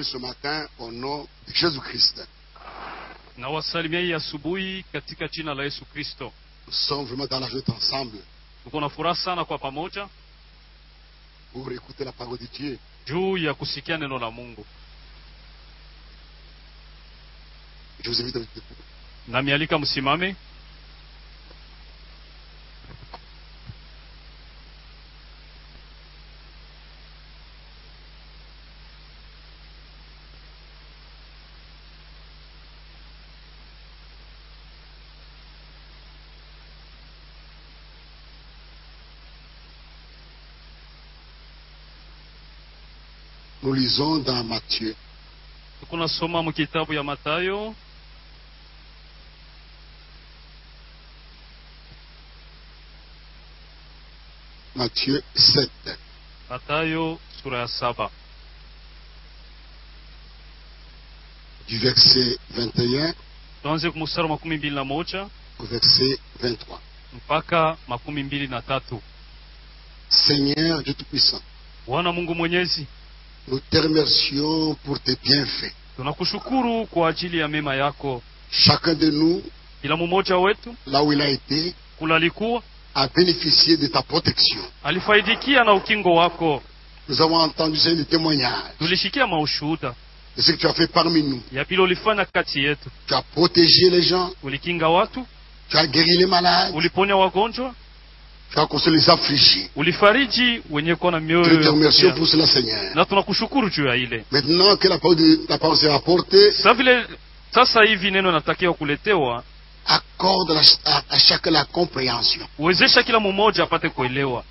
tous ce matin au nom de Jésus-Christ. Na wasalimia hii asubuhi katika jina la Yesu Kristo. Nous sommes vraiment dans la joie ensemble Tuko na furaha sana kwa pamoja pour écouter la parole de Dieu. juu ya kusikia neno la Mungu. Je vous invite à vous debout. Na mialika msimame. Nous lisons dans Matthieu, Tuko nasoma mu kitabu ya Mathayo, Matthieu 7, Mathayo sura ya 7 du verset 21 tuanze kumstari wa 21 au verset 23. mpaka 23. Seigneur Dieu Tout-Puissant, Bwana Mungu Mwenyezi, nous te remercions pour tes bienfaits. tunakushukuru kwa ajili ya mema yako. Chacun de nous, Kila mmoja wetu là où il a été, kula alikuwa a bénéficié de ta protection. alifaidikia na ukingo wako. Nous avons entendu des témoignages Tulishikia maushuhuda de ce que tu as fait parmi nous. ya pili ulifanya kati yetu. Tu as protégé les gens, Ulikinga watu, tu as guéri les malades, uliponya wagonjwa, tu as consolé les affligés. ulifariji wenye kuwa na Nous te mioyo remercions ya pour cela, Seigneur. na tunakushukuru juu ya ile. Maintenant que la parole sera portée, Sasa hivi neno natakiwa kuletewa, accorde à chacun la compréhension. uwezesha kila mmoja apate kuelewa,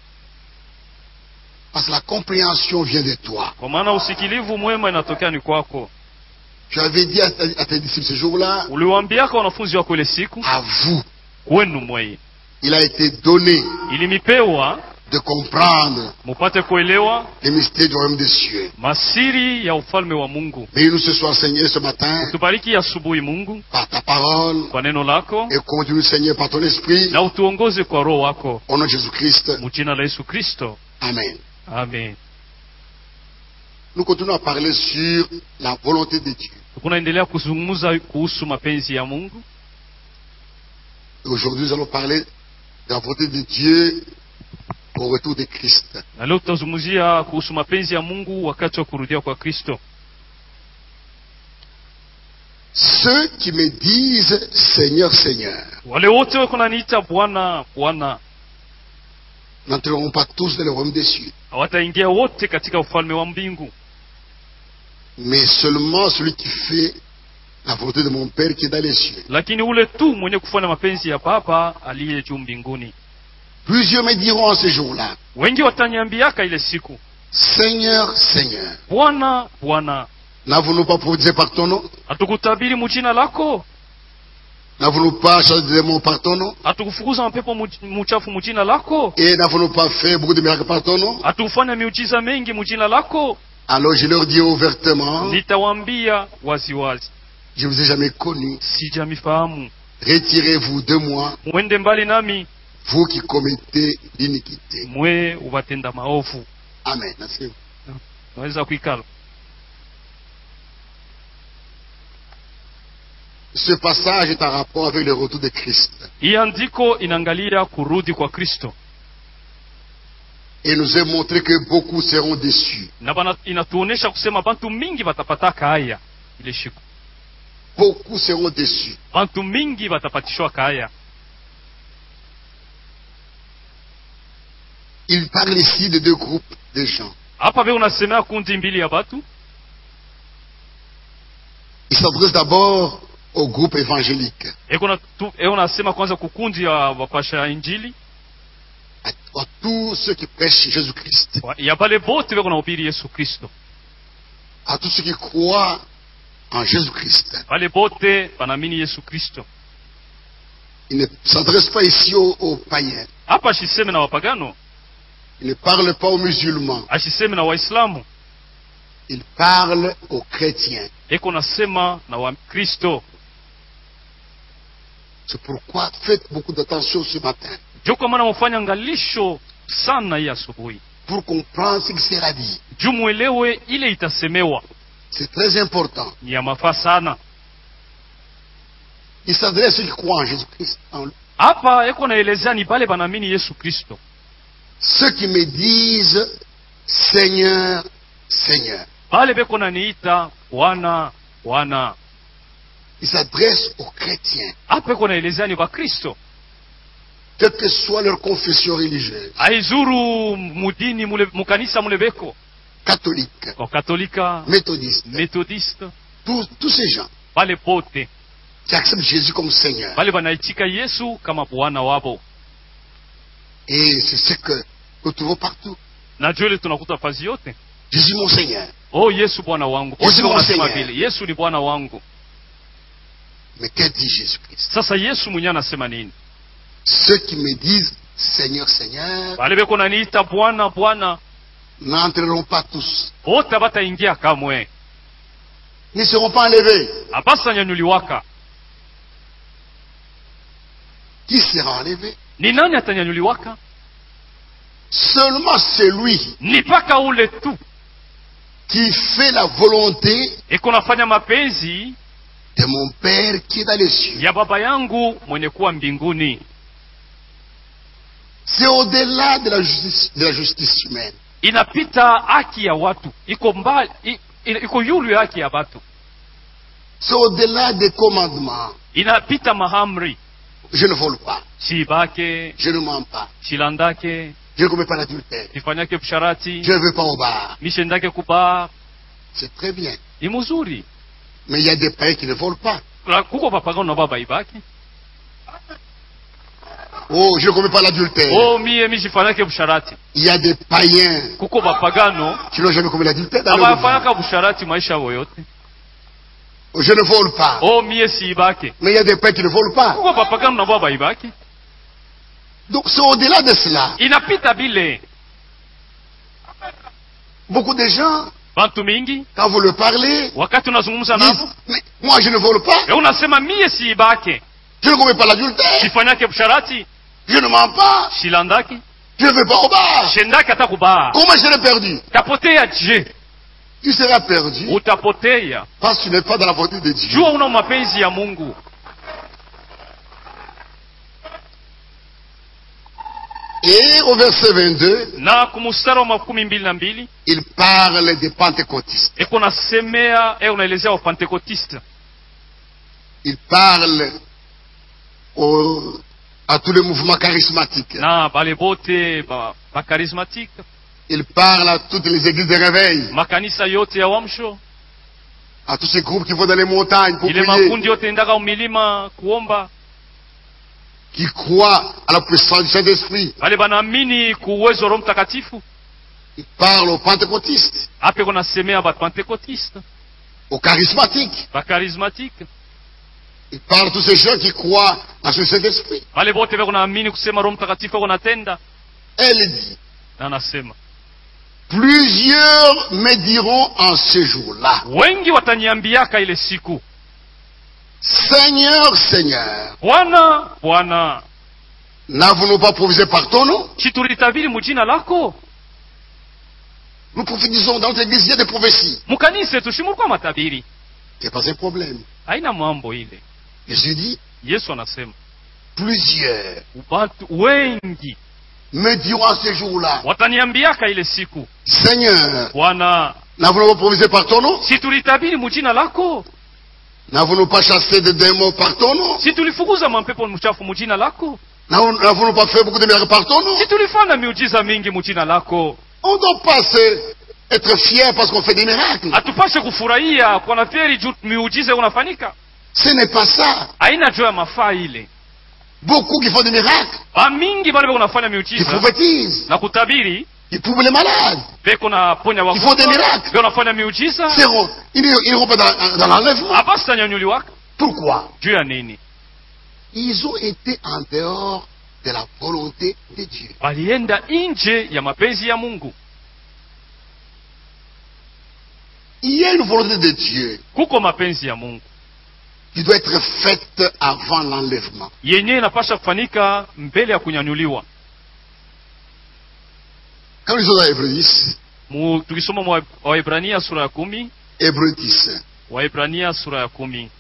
Parce que la compréhension vient de toi. kwa maana usikilivu mwema inatokea ni kwako. Tu avais dit à tes disciples ce jour-là, Uliwaambiaka wanafunzi wako ile siku, à vous, kwenu mweye il a été donné ilimipewa de comprendre mupate kuelewa les mystères du royaume des cieux. masiri ya ufalme wa Mungu. Bénis-nous ce soir, Seigneur, ce matin, Tubariki asubuhi Mungu par ta parole, kwa neno lako, et conduis-nous, Seigneur, par ton esprit, na utuongoze kwa roho wako, au nom de Jésus-Christ. mjina la Yesu Kristo, Amen. amen. Nous continuons à parler sur la volonté de Dieu. Tunaendelea kuzungumza kuhusu mapenzi ya Mungu. Et aujourd'hui, nous allons parler de la volonté de Dieu au retour de Christ. Na leo tutazungumzia kuhusu mapenzi ya Mungu wakati wa kurudia kwa Kristo. Ceux qui me disent Seigneur, Seigneur, Wale wote wako naniita Bwana Bwana, n'entreront pas tous dans le royaume des cieux, hawataingia wote katika ufalme wa mbingu, mais seulement celui qui fait la volonté de mon Père qui est dans les cieux. lakini ule tu mwenye kufanya mapenzi ya Baba aliye juu mbinguni. Plusieurs me diront en ce jour-là, Wengi wataniambiaka ile siku, Seigneur, Seigneur, Bwana Bwana, n'avons-nous pas prophétisé par ton nom? hatukutabiri mjina lako? N'avons-nous pas chassé des démons par ton nom? Hatukufukuza mapepo mchafu mjina lako? Et n'avons-nous pas fait beaucoup de miracles par ton nom? Hatukufanya miujiza mengi mjina lako? Alors je leur dis ouvertement, Nitawaambia waziwazi, je ne vous ai jamais connu. sijamifahamu. Retirez-vous de moi, Mwende mbali nami, vous qui commettez l'iniquité. mwe ubatenda maovu. Amen. Merci. Naweza kuikala. Ce passage est en rapport avec le retour de Christ. Hii andiko inaangalia kurudi kwa Kristo, Et nous est montré que beaucoup seront déçus. na inatuonesha kusema bantu mingi batapataka haya ile siku. Beaucoup seront déçus. Bantu mingi batapatishwa haya. Il parle ici de deux groupes de gens. Hapa vile unasemea kundi mbili ya batu. Il s'adresse d'abord au groupe évangélique, Unasema kwanza kukundi ya wapasha injili, à tous ceux qui prêchent Jésus-Christ, ya bale bote vile kunahubiri Yesu Kristo, à tous ceux qui croient en Jésus-Christ. bale bote banaamini Yesu Kristo. Il ne s'adresse pas ici aux païens. Hapa ashiseme na wapagano, Il ne parle pas aux musulmans. ashiseme na Waislamu, Il parle aux chrétiens. nasema na Wakristo. C'est pourquoi faites beaucoup d'attention ce matin, Ndio kwa maana mfanya angalisho sana hii asubuhi, pour comprendre ce qui sera dit. juu muelewe ile itasemewa. C'est très important. ni ya mafaa sana. Il s'adresse à ceux qui croient en Jésus-Christ. En lui. Hapa eko naelezea ni bale banamini Yesu Kristo, Ceux qui me disent Seigneur, Seigneur. bale beko naniita Bwana Bwana. Il s'adresse aux chrétiens. Hapa eko naelezea ni Bakristo, Quelle que soit leur confession religieuse. aizuru mudini mule mukanisa mule beko Catholique, kwa Katolika, méthodiste. Methodiste, Tous ces gens bale pote qui acceptent Jésus comme Seigneur. bale banaitika Yesu kama Bwana wabo. Et c'est ce que nous trouvons partout. Na jole tunakuta fazi yote, Jésus mon Seigneur. oh Yesu Bwana wangu. Yesu Wote wanasema Seigneur. vile, Yesu ni Bwana wangu. Mais que dit Jésus-Christ? Sasa Yesu mwenyewe anasema nini? Ceux qui me disent Seigneur, Seigneur, Bale beko naniita Bwana Bwana, n'entreront pas tous. wote bataingia kamwe, Ils ne seront pas enlevés. abasa nyanyuliwaka. Qui sera enlevé? Ni nani atanyanyuliwaka? Seulement celui Ni paka ule tu qui fait la volonté eko nafanya mapenzi de mon Père qui est dans les cieux. ya Baba yangu mwenye kuwa mbinguni. C'est au-delà de la justice humaine. Inapita haki ya watu, iko mbali, iko yulu ya haki ya watu, C'est au-delà des commandements. inapita mahamri. Je ne vole pas. Shibake, Je ne mens pas. shilandake, Je ne commets pas l'adultère. sifanyake busharati, Je ne vais pas au bar. mishendake kuba. C'est très bien. Ni muzuri. Mais il y a des païens qui ne volent pas. Kuko papagano na baba ibake. Oh, je ne commets pas l'adultère. Oh, mie sifanyake busharati. Il y a des païens Kuko papagano qui n'ont jamais commis l'adultère dans leur vie. abafanyaka busharati maisha yote. Oh, je ne vole pas. Oh, mie si ibake. Mais il y a des païens qui ne volent pas. Kuko papagano na baba ibake. Donc c'est au-delà de cela. Inapita bile. Beaucoup de gens, Bantu mingi quand vous leur parlez, wakati unazungumza disent, nabo, mais moi je ne vole pas. unasema mie si ibake. Je ne commets pas l'adultère. Sifanyake busharati, Je ne mens pas. shilandaki, Je ne vais pas au bar. shendaki hata kuba. Comment je l'ai perdu? Tapotea je, Tu seras perdu utapotea. parce que tu n'es pas dans la volonté de Dieu. Jua una mapenzi ya Mungu. Et au verset 22, Na kumustara wa 12 il parle des pentecôtistes. eko nasemea unaelezea wa Pentekotiste. Il parle à tous les mouvements charismatiques. Na bale bote ba charismatique, Il parle à toutes les églises de réveil, makanisa yote ya wamsho, à tous ces groupes qui vont dans les montagnes pour ile prier, makundi yote endaka umilima kuomba, qui croient à la puissance du Saint-Esprit. bale banaamini kuuwezo wa Roho Mtakatifu. Il parle aux pentecôtistes, Hapo eko nasemea ba Pentekotiste, aux charismatiques. ba charismatique, Il parle à tous ces gens qui croient à ce Saint-Esprit. bale bote beko naamini kusema Roho Mtakatifu eko natenda. Elle dit, Na nasema plusieurs me diront en ce jour-là, wengi wataniambiaka ile siku, Seigneur, Seigneur, Bwana Bwana, n'avons-nous pas provisé par ton nom? si tulitabiri mujina lako? Nous prophétisons dans notre église, il y a des prophéties. Mukanisa tushimurwa matabiri. C'est pas un problème. Haina mambo ile. Jésus dit, Yesu anasema plusieurs watu wengi me diront en ce jour-là, wataniambiaka ile siku, Seigneur, Bwana, n'avons-nous pas provisé par ton nom? si tulitabiri mujina lako? N'avons-nous pas chassé des démons par ton nom? Si tulifukuza mapepo mchafu mujina lako? N'avons-nous pas fait beaucoup de miracles par ton nom? Si tulifanya miujiza mingi mujina lako? On ne doit pas être fier parce qu'on fait des miracles. Atupashe kufurahia kwa naferi juu miujiza unafanyika? Ce n'est pas ça. Haina juu ya mafaa ile. Beaucoup qui font des miracles, Ba mingi bale beko nafanya qui miujiza prophétisent, na kutabiri, qui prouvent les malades, beko na ponya qui font des wagonjwa, miracles. beko nafanya miujiza, Ils n'iront pas dans l'enlèvement. abasi tanyanyuliwaka. Pourquoi? Juu ya nini? Ils ont été en dehors de la volonté de Dieu. Balienda nje ya mapenzi ya Mungu. Il y a une volonté de Dieu Kuko mapenzi ya Mungu qui doit être faite avant l'enlèvement. yenye inapasha kufanyika mbele ya kunyanyuliwa. Quand nous sommes dans Hébreux 10, Tukisoma Waebrania sura ya 10, Hébreux 10. Waebrania sura ya 10.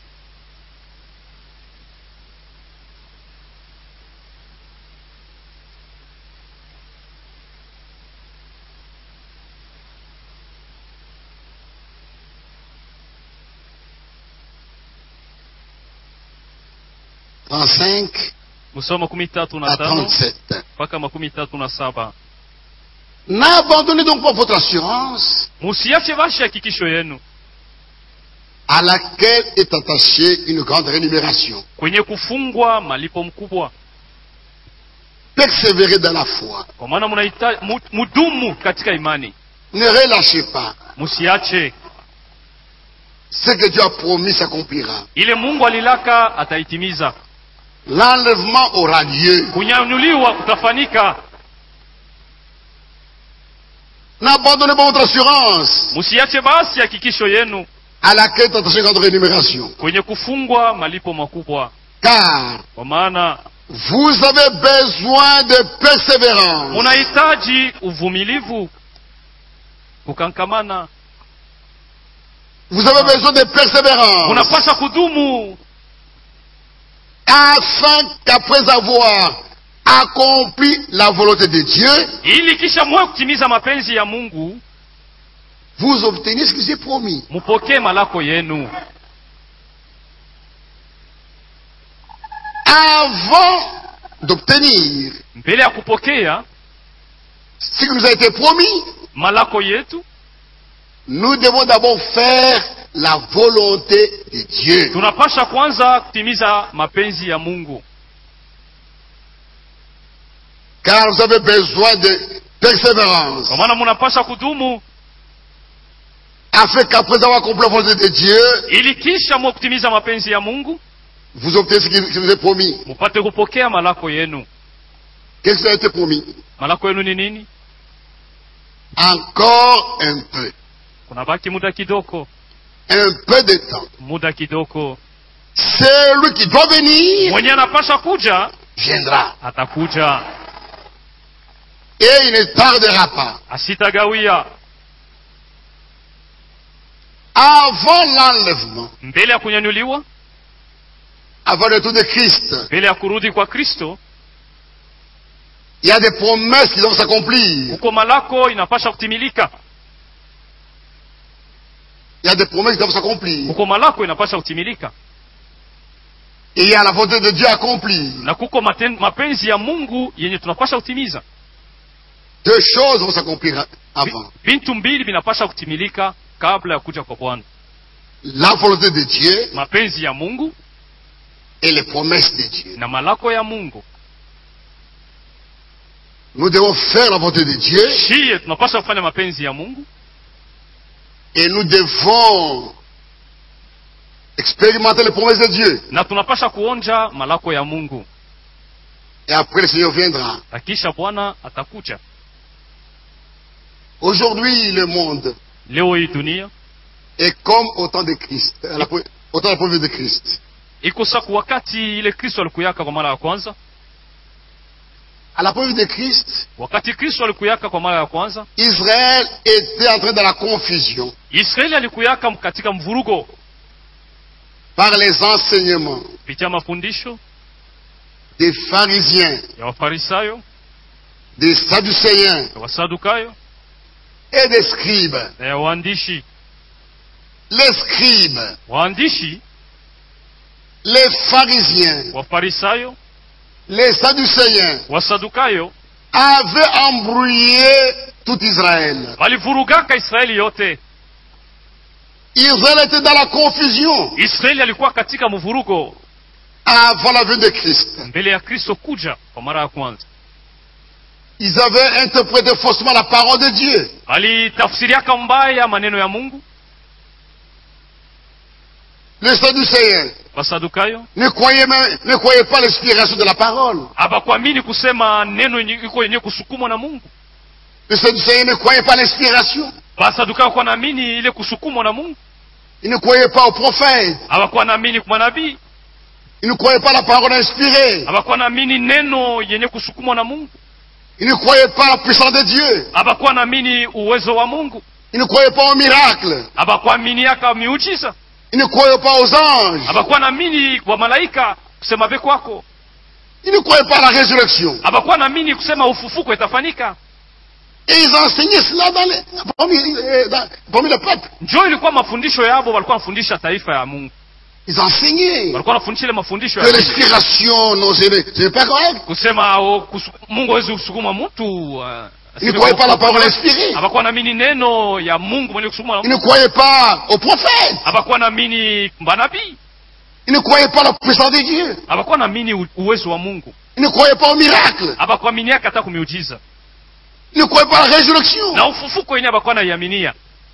Musoma 13 à na 5 37. mpaka 37. N'abandonnez donc pas votre assurance, Musiache vashi hakikisho yenu à laquelle est attachée une grande rémunération. kwenye kufungwa malipo mkubwa. Persévérez dans la foi. Kwa maana mnahitaji mudumu katika imani. Ne relâchez pas. Musiache. Ce que Dieu a promis s'accomplira. Ile Mungu alilaka ataitimiza. L'enlèvement aura lieu. Kunyanyuliwa kutafanyika. N'abandonnez pas votre assurance, Musiache basi hakikisho yenu à laquelle est attachée une grande rémunération. kwenye kufungwa malipo makubwa. Car Kwa maana vous avez besoin de persévérance. unahitaji uvumilivu, kukankamana. Vous avez besoin de persévérance. Unapaswa kudumu Afin qu'après avoir accompli la volonté de Dieu, ili kisha mwe kutimiza mapenzi ya Mungu, vous obteniez ce qu'il s'est promis. mupokee malako yenu. Avant d'obtenir Mbele ya kupokea ce qui nous a été promis, malako yetu, nous devons d'abord faire la volonté de Dieu. tunapasha kwanza kutimiza mapenzi ya Mungu. Car vous avez besoin de persévérance. Kwa maana munapasha kudumu Afin qu'après avoir accompli la volonté de Dieu, ili kisha mwe kutimiza mapenzi ya Mungu, vous obtenez ce qui vous est promis. mupate kupokea malako yenu. Qu'est-ce qui a été promis? Malako yenu ni nini? Encore un peu. Kuna baki muda kidogo, Un peu de temps. muda kidogo. Celui qui doit venir Mwenye anapasha kuja viendra. atakuja, Et il ne tardera pas. asitagawia. Avant l'enlèvement, Mbele ya kunyanyuliwa, avant le retour de Christ, mbele ya kurudi kwa Kristo, il y a des promesses qui doivent s'accomplir. uko malako inapasha kutimilika. Il y a des promesses qui doivent s'accomplir. Uko malako inapasha kutimilika, Et il y a la volonté de Dieu accomplie. na kuko mapenzi ya Mungu yenye tunapasha kutimiza. Deux choses vont s'accomplir avant. Bintu mbili vinapasha kutimilika kabla ya kuja kwa Bwana: La volonté de Dieu mapenzi ya Mungu et les promesses de Dieu. na malako ya Mungu. Nous devons faire la volonté de Dieu Shie tunapasha kufanya mapenzi ya Mungu, et nous devons expérimenter les promesses de Dieu. na tunapasha kuonja malako ya Mungu, Et après le Seigneur viendra. na kisha Bwana atakuja. Aujourd'hui, le monde Leo hii dunia est comme au temps de Christ, au temps de la première de Christ. iko saku wakati ile Kristo alikuyaka kwa mara ya kwanza. À la première de Christ, Wakati Kristo alikuyaka kwa mara ya kwanza, Israël était entré dans la confusion Israeli alikuyaka katika mvurugo par les enseignements kupitia mafundisho des pharisiens, ya Wafarisayo, des sadducéens ya Wasadukayo et des scribes. na ya waandishi. Les scribes, Waandishi, les pharisiens, Wafarisayo, les sadducéens Wasadukayo avaient embrouillé tout Israël. walivurugaka Israeli yote. Israël était dans la confusion Israeli alikuwa katika mvurugo avant la venue de Christ. mbele ya Kristo kuja kwa mara ya kwanza. Ils avaient interprété faussement la parole de Dieu. Alitafsiriaka mbaya maneno ya Mungu. Les sadducéens Wasadukayo ne croyaient pas l'inspiration de la parole. habakuamini kusema neno iko yenye kusukumwa na Mungu. Les sadducéens ne croyaient pas l'inspiration. Wasadukayo kwa naamini ile kusukumwa na Mungu. Ils ne croyaient pas aux prophètes. Habakuwa naamini kwa manabii. Ils ne croyaient pas la parole inspirée. Habakuwa naamini neno yenye kusukumwa na Mungu. Ils ne croyaient pas la puissance de Dieu. Habakuwa naamini uwezo wa Mungu. Ils ne croyaient pas aux miracles. abakuaminiaka miujiza, Ils ne croyaient pas aux anges. abakuwa naamini kwa malaika kusema be kwako, Ils ne croyaient pas à la résurrection. abakuwa naamini kusema ufufuko itafanyika. Et ils enseignaient cela parmi le peuple. Njoo ilikuwa mafundisho yabo, walikuwa wanafundisha taifa ya Mungu, Ils enseignaient walikuwa wanafundisha ile mafundisho que ya l'inspiration, non, ce n'est pas correct. kusema Mungu hawezi kusukuma mtu. Ils ne croyaient pas à la parole inspirée. abakuwa naamini neno ya Mungu mwenye kusukuma. Ils ne croyaient pas aux prophètes. abakuwa naamini banabii, Ils ne croyaient pas à la puissance de Dieu. abakuwa naamini uwezo wa Mungu, Ils ne croyaient pas aux miracles. abakuaminiaka hata kumiujiza Ils ne croyaient pas à la résurrection. na ufufuko yenye abakuwa naiaminia.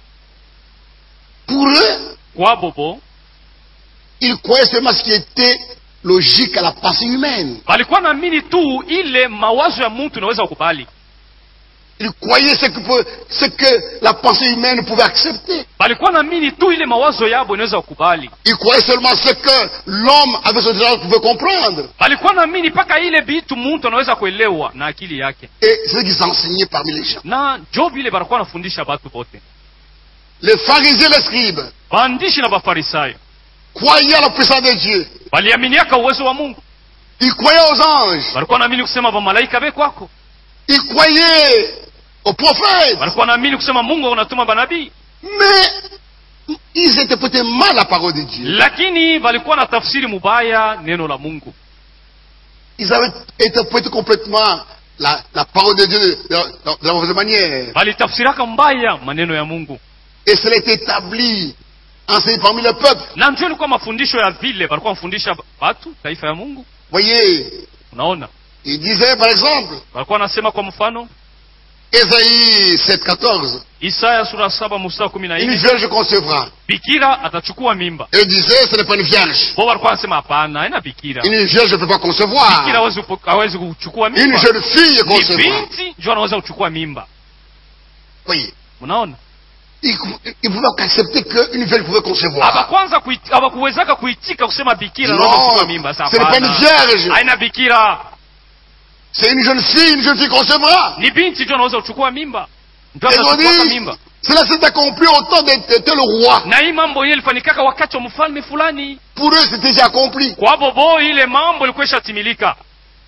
Pour eux, Kwa bobo ils croyaient seulement ce qui était logique à la pensée humaine. balikuwa naamini tu ile mawazo ya mtu inaweza kukubali, Ils croyaient ce que la pensée humaine pouvait accepter. balikuwa naamini tu ile mawazo yabo inaweza kukubali, Ils croyaient seulement ce que l'homme avec son intelligence pouvait comprendre. balikuwa naamini mpaka ile bitu mtu anaweza kuelewa na akili yake. Et c'est ce qu'ils enseignaient parmi les gens. Na njo vile balikuwa nafundisha batu bote, Les pharisiens et les scribes baandishi na bafarisayo croyaient à la puissance de Dieu. baliaminiaka uwezo wa Mungu, Ils croyaient aux anges. balikuwa naamini kusema bamalaika be kwako, Ils croyaient aux prophètes. balikuwa naamini kusema Mungu anatuma banabii, Mais ils interprétaient mal la parole de Dieu. lakini balikuwa na tafsiri mubaya neno la Mungu. Ils avaient interprété complètement la parole de Dieu de la mauvaise manière. Balitafsiraka mbaya maneno ya Mungu, Et cela est établi, enseigné parmi le peuple. na ndio ilikuwa mafundisho ya vile balikuwa mafundisha batu taifa ya Mungu. Voyez, Unaona, il disait par exemple, balikuwa nasema kwa mfano Ésaïe 7,14, Isaya sura 7 mstari 14, une vierge concevra. bikira atachukua mimba. Et il disait, ce n'est pas une vierge. Bo walikuwa nasema hapana, haina bikira, Une vierge ne peut pas bikira concevoir. hawezi kuchukua Une mimba, jeune fille ni concevra. binti ndio anaweza kuchukua mimba. Voyez, Unaona, ils ne pouvaient pas accepter qu'une vierge pouvait concevoir. habakuwezaka kuitika kusema bikira Non, anaweza kuchukua mimba. Sasa ce n'est pas une vierge. haina bikira, C'est une jeune fille concevra. ni binti ndio anaweza kuchukua mimba, ndio Et ils ont atachukua dit, mimba. cela s'est accompli au temps de tel roi. Na hii mambo ile ilifanyikaka wakati wa mfalme fulani. Pour eux, c'était déjà accompli. Kwa bobo ile mambo ilikuwa ishatimilika.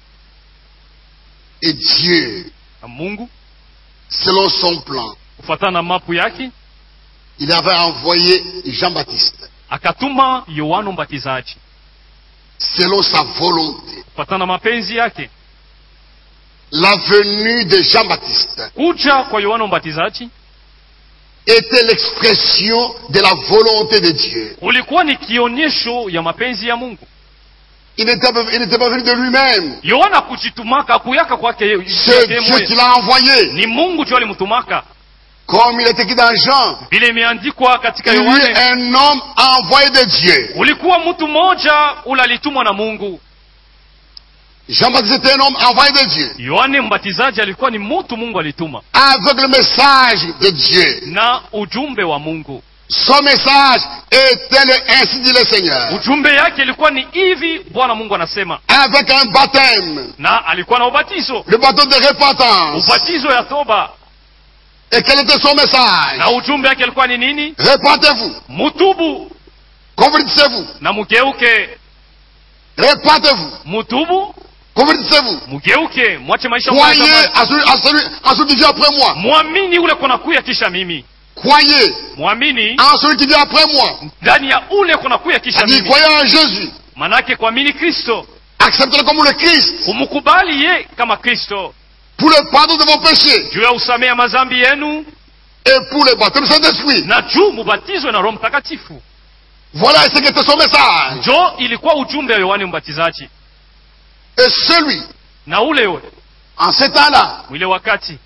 Et Dieu, Na Mungu selon son plan, kufuatana na mapu yake il avait envoyé Jean-Baptiste, akatuma Yohana Mbatizaji selon sa volonté. kufuatana na mapenzi yake. La venue de Jean-Baptiste Kuja kwa Yohana Mbatizaji était l'expression de la volonté de Dieu. ulikuwa ni kionyesho ya mapenzi ya Mungu. Il n'était pas venu de lui-même. Yohana kujitumaka kuyaka kwake C'est Dieu qui l'a envoyé. ni Mungu ndio alimtumaka, Comme il est écrit dans Jean, vile imeandikwa katika il y Yohana. est un homme envoyé de Dieu. Ulikuwa mtu mmoja ule alitumwa na Mungu. Jean-Baptiste était un homme envoyé de Dieu. Yohana Mbatizaji alikuwa ni mtu Mungu alituma Avec le message de Dieu. na ujumbe wa Mungu. Son message était ainsi dit le Seigneur. Ujumbe yake ilikuwa ni hivi, Bwana Mungu anasema, Avec un baptême. na alikuwa na ubatizo, Le baptême de repentance. ubatizo ya toba. Et quel était son message? Na ujumbe yake ilikuwa ni nini? Repentez-vous. Mutubu Convertissez-vous. na mugeuke. Repentez-vous. Mutubu, Convertissez-vous. mugeuke, mwache maisha mbaya Croyez zamani. à celui qui vient après moi. Mwamini ule kunakuya kisha mimi. Croyez Mwamini en celui qui vient après moi. ndani ya ule kunakuya kisha C'est-à-dire, mimi. croyez en Jésus. Manake kuamini Kristo, Acceptez-le comme le Christ. kumukubali ye kama Kristo Pour le pardon de vos péchés. juu ya usamehe mazambi yenu Et pour le baptême du Saint-Esprit. na juu mubatizwe na Roho Mtakatifu. Voilà ce qui était son message. Njo ilikuwa ujumbe wa Yohana Mbatizaji. Et celui, Na ule en ce temps-là, mwile wakati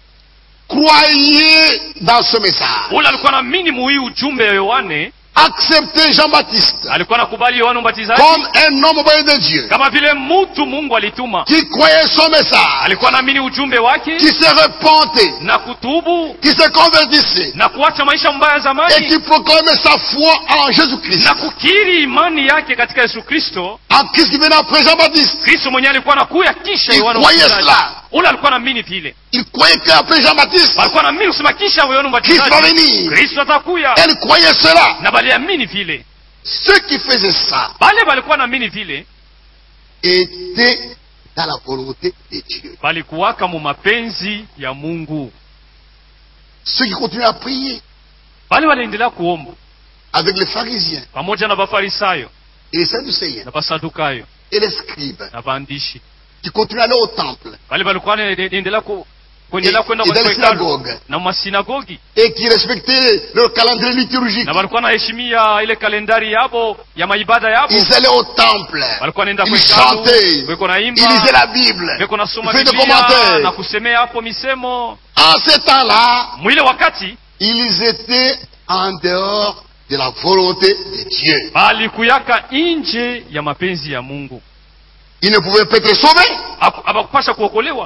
croyez dans ce message. ule alikuwa naamini muhii ujumbe wa Yohane, Acceptez Jean-Baptiste alikuwa nakubali Yohana Mbatizaji comme un homme envoyé de Dieu. kama vile mtu Mungu alituma. Qui croyait son message. Alikuwa naamini ujumbe wake Qui se repentait. na kutubu Qui se convertissait. na kuacha maisha mbaya Et zamani qui proclamait sa foi en Jésus-Christ. na kukiri imani yake katika Yesu Kristo. En Christ qui venait après Jean-Baptiste. Kristo mwenyewe alikuwa anakuya kisha Il Yohana croyait Mbatizaji. cela. ule alikuwa anaamini vile, Il croyait qu'après Jean-Baptiste, walikuwa naamini kusema kisha Yohana Christ va Mbatizaji venir. Kristo atakuya, Elle croyait cela. na baliamini vile. Ceux qui faisaient ça Bale balikuwa naamini vile étaient dans la volonté de Dieu. balikuwaka mu mapenzi ya Mungu. Ceux qui continuaient à prier Bale waliendelea kuomba avec les pharisiens pamoja na Bafarisayo et les sadducéens na Basadukayo et les scribes na baandishi, qui continuaient à aller au temple bale balikuwa wanaendelea kuendelea kwenda et dans les kwa hekalu synagogues na masinagogi, et qui respectaient leur calendrier liturgique. na balikuwa naheshimia ile kalendari yabo ya maibada yabo. Ils allaient au temple, Walikuwa naenda kwa ils hekalu, chantaient, weko naimba, ils lisaient la Bible, weko ils nasoma faisaient des Biblia na commentaires. kusemea hapo misemo. En ce temps-là, Mwile wakati ils étaient en dehors de la volonté de Dieu. balikuyaka nje ya mapenzi ya Mungu, Ils ne pouvaient pas être sauvés. abakupasha kuokolewa.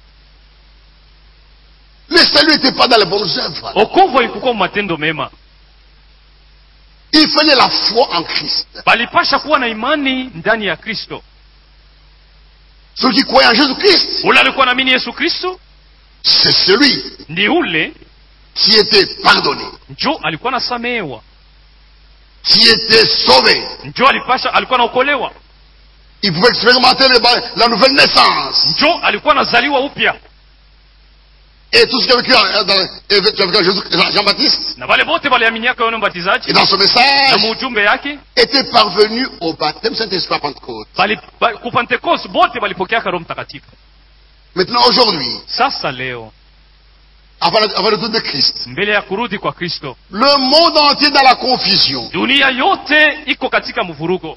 Le salut n'était pas dans les bonnes œuvres. Okovu haikukuwa matendo mema, Il fallait la foi en Christ. balipasha kuwa na imani ndani ya Kristo. Ceux qui croyaient en Jésus-Christ, Ule alikuwa naamini Yesu Kristo c'est celui ni ule qui était pardonné, njo alikuwa nasamehewa, qui était sauvé. njo alikuwa naokolewa, Il pouvait expérimenter la nouvelle naissance. njo alikuwa nazaliwa upya. Et tout ce qui a vécu avec Jean-Baptiste, Na wale bote waliaminiaka Yohana et Mbatizaji dans ce na message, muujumbe yake, étaient parvenus au baptême Saint-Esprit à Pentecôte. ku Pentekoste bote walipokeaka Roho Mtakatifu. Maintenant, aujourd'hui, Sasa leo avant le retour de Christ, mbele ya kurudi kwa Kristo, le monde entier dans la confusion. dunia yote iko katika mvurugo.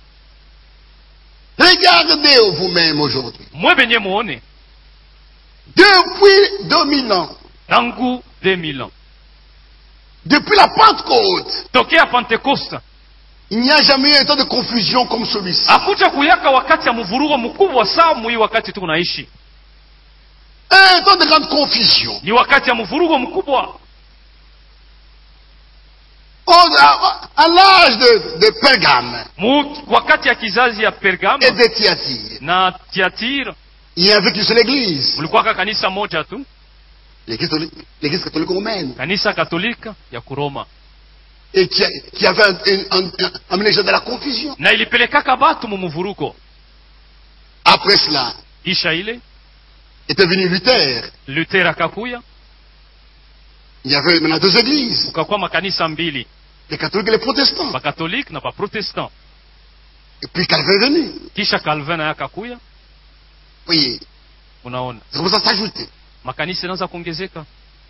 Regardez vous-même aujourd'hui. Mwe benye muone, Depuis 2000 ans, tangu 2000 ans depuis la Pentecôte, tokea Pentekoste, il n'y a jamais eu un temps de confusion comme celui-ci. akuja kuyaka wakati ya mvurugo mkubwa sana mwi wakati tunaishi. Un temps de grande confusion. Ni wakati ya mvurugo mkubwa. À l'âge de Pergame Wakati ya kizazi ya Pergamo et de Thyatire, na Tiatira, il y avait qu'une seule église, mulikuwa kanisa moja tu, l'église catholique romaine, kanisa Katolika ya Kuroma, et qui avait amené les gens dans la confusion. na ilipelekaka batu mu mvurugo. Après cela, Kisha ile était venu Luther. Luther akakuya, Il y avait maintenant deux églises, ukakuwa makanisa mbili, les catholiques et les protestants. bakatolika na baprotestant. Et puis Calvin est venu. Kisha Calvin naye akakuya. Oui, Unaona, c'est comme ça s'ajouter. makanisa inaanza kuongezeka.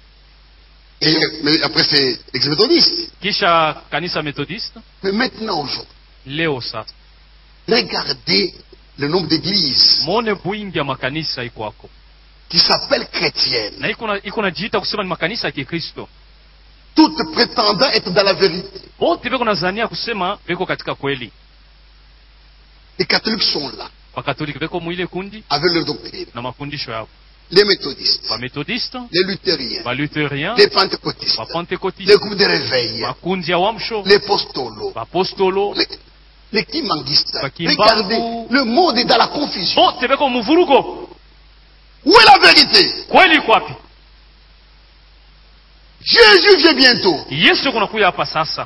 Mais après c'est l'église méthodiste. Kisha kanisa Methodiste. Mais maintenant aujourd'hui, Leo sasa regardez le nombre d'églises muone bwingi ya makanisa iko hapo, qui s'appellent chrétiennes, na iko najiita kusema ni makanisa ya Kikristo. toutes prétendant être dans la vérité. Wote beko nazania kusema beko katika kweli. Les catholiques sont là, Wakatolika beko mwile kundi avec leur doctrine. na mafundisho yao, Les méthodistes, Bamethodiste, les luthériens, Baluthérien, les pentecôtistes, Bapentekotiste, les groupes de réveil, makundi ya wamsho, les postolos, Bapostolo, les kimanguistes. Bakimbangu. Regardez, le monde est dans la confusion. bote beko mvurugo. Où est la vérité? Kweli iko wapi? Jésus vient bientôt. Yesu kunakuya hapa sasa,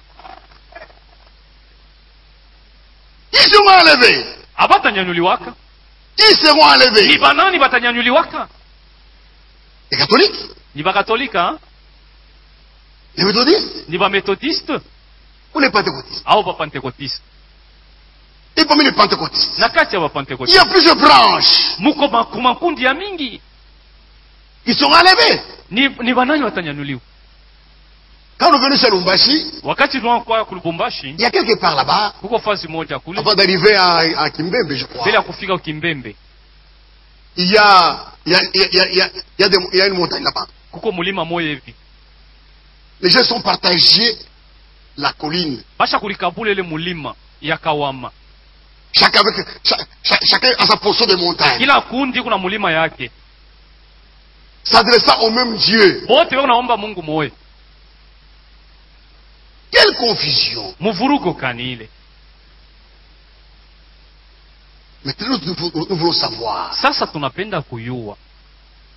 Ils seront enlevés. abatanyanyuliwaka. Ils seront Ni enlevés. banani batanyanyuliwaka? Les catholiques, Ni bakatolika, hein? les méthodistes Ni bamethodiste ou les pentecôtistes. au bapentekotiste? Et parmi les pentecôtistes, Na kati ya il y bapentekotiste a plusieurs branches. muko makundi ya mingi. Ils sont enlevés. Ni banani watanyanyuliwa? Quand nous venons chez Lumbashi, Wakati tunakuwa Lubumbashi, il y a quelque part là-bas, kuko fasi moja kule avant d'arriver à Kimbembe, je crois. mbele ya kufika Kimbembe, Il y a une montagne là-bas. kuko mulima moya hivi, Les gens sont partagés la colline. basha kulikabula ile mulima ya Kawama. Chacun a sa portion de montagne. Kila kundi kuna mulima yake, S'adressant au même Dieu. bote wao naomba Mungu moyo. Quelle confusion. Muvurugo kani ile. Maintenant, nous voulons savoir. Sasa tunapenda kuyua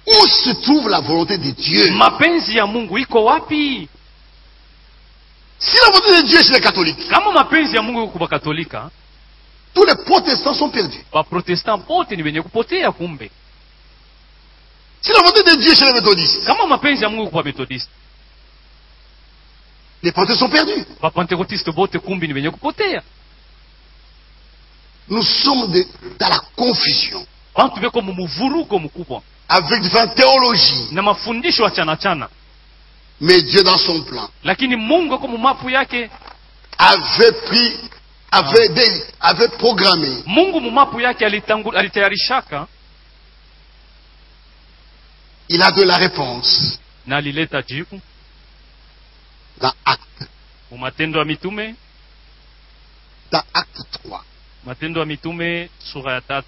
Où se trouve la volonté de Dieu? Mapenzi ya Mungu iko wapi? Si la volonté de Dieu est chez les catholiques, Kama mapenzi ya Mungu iko kwa Katolika, tous les protestants sont perdus. ba protestant bote ni wenye kupotea kumbe. Si la volonté de Dieu est chez les méthodistes, Kama mapenzi ya Mungu iko kwa Methodiste, les protestants sont perdus. ba Pentecôtiste bote kumbe ni wenye kupotea. Nous sommes dans la confusion Bantu beko mumuvuruko mkubwa avec différentes théologies. na mafundisho achana chana. Mais Dieu, dans son plan, Lakini Mungu kwa mumapu yake avait programmé Mungu mumapu yake alitayarishaka il a donné la réponse na alileta jibu dans Acte. Matendo ya Mitume, Dans Acte 3, Matendo ya Mitume sura ya 3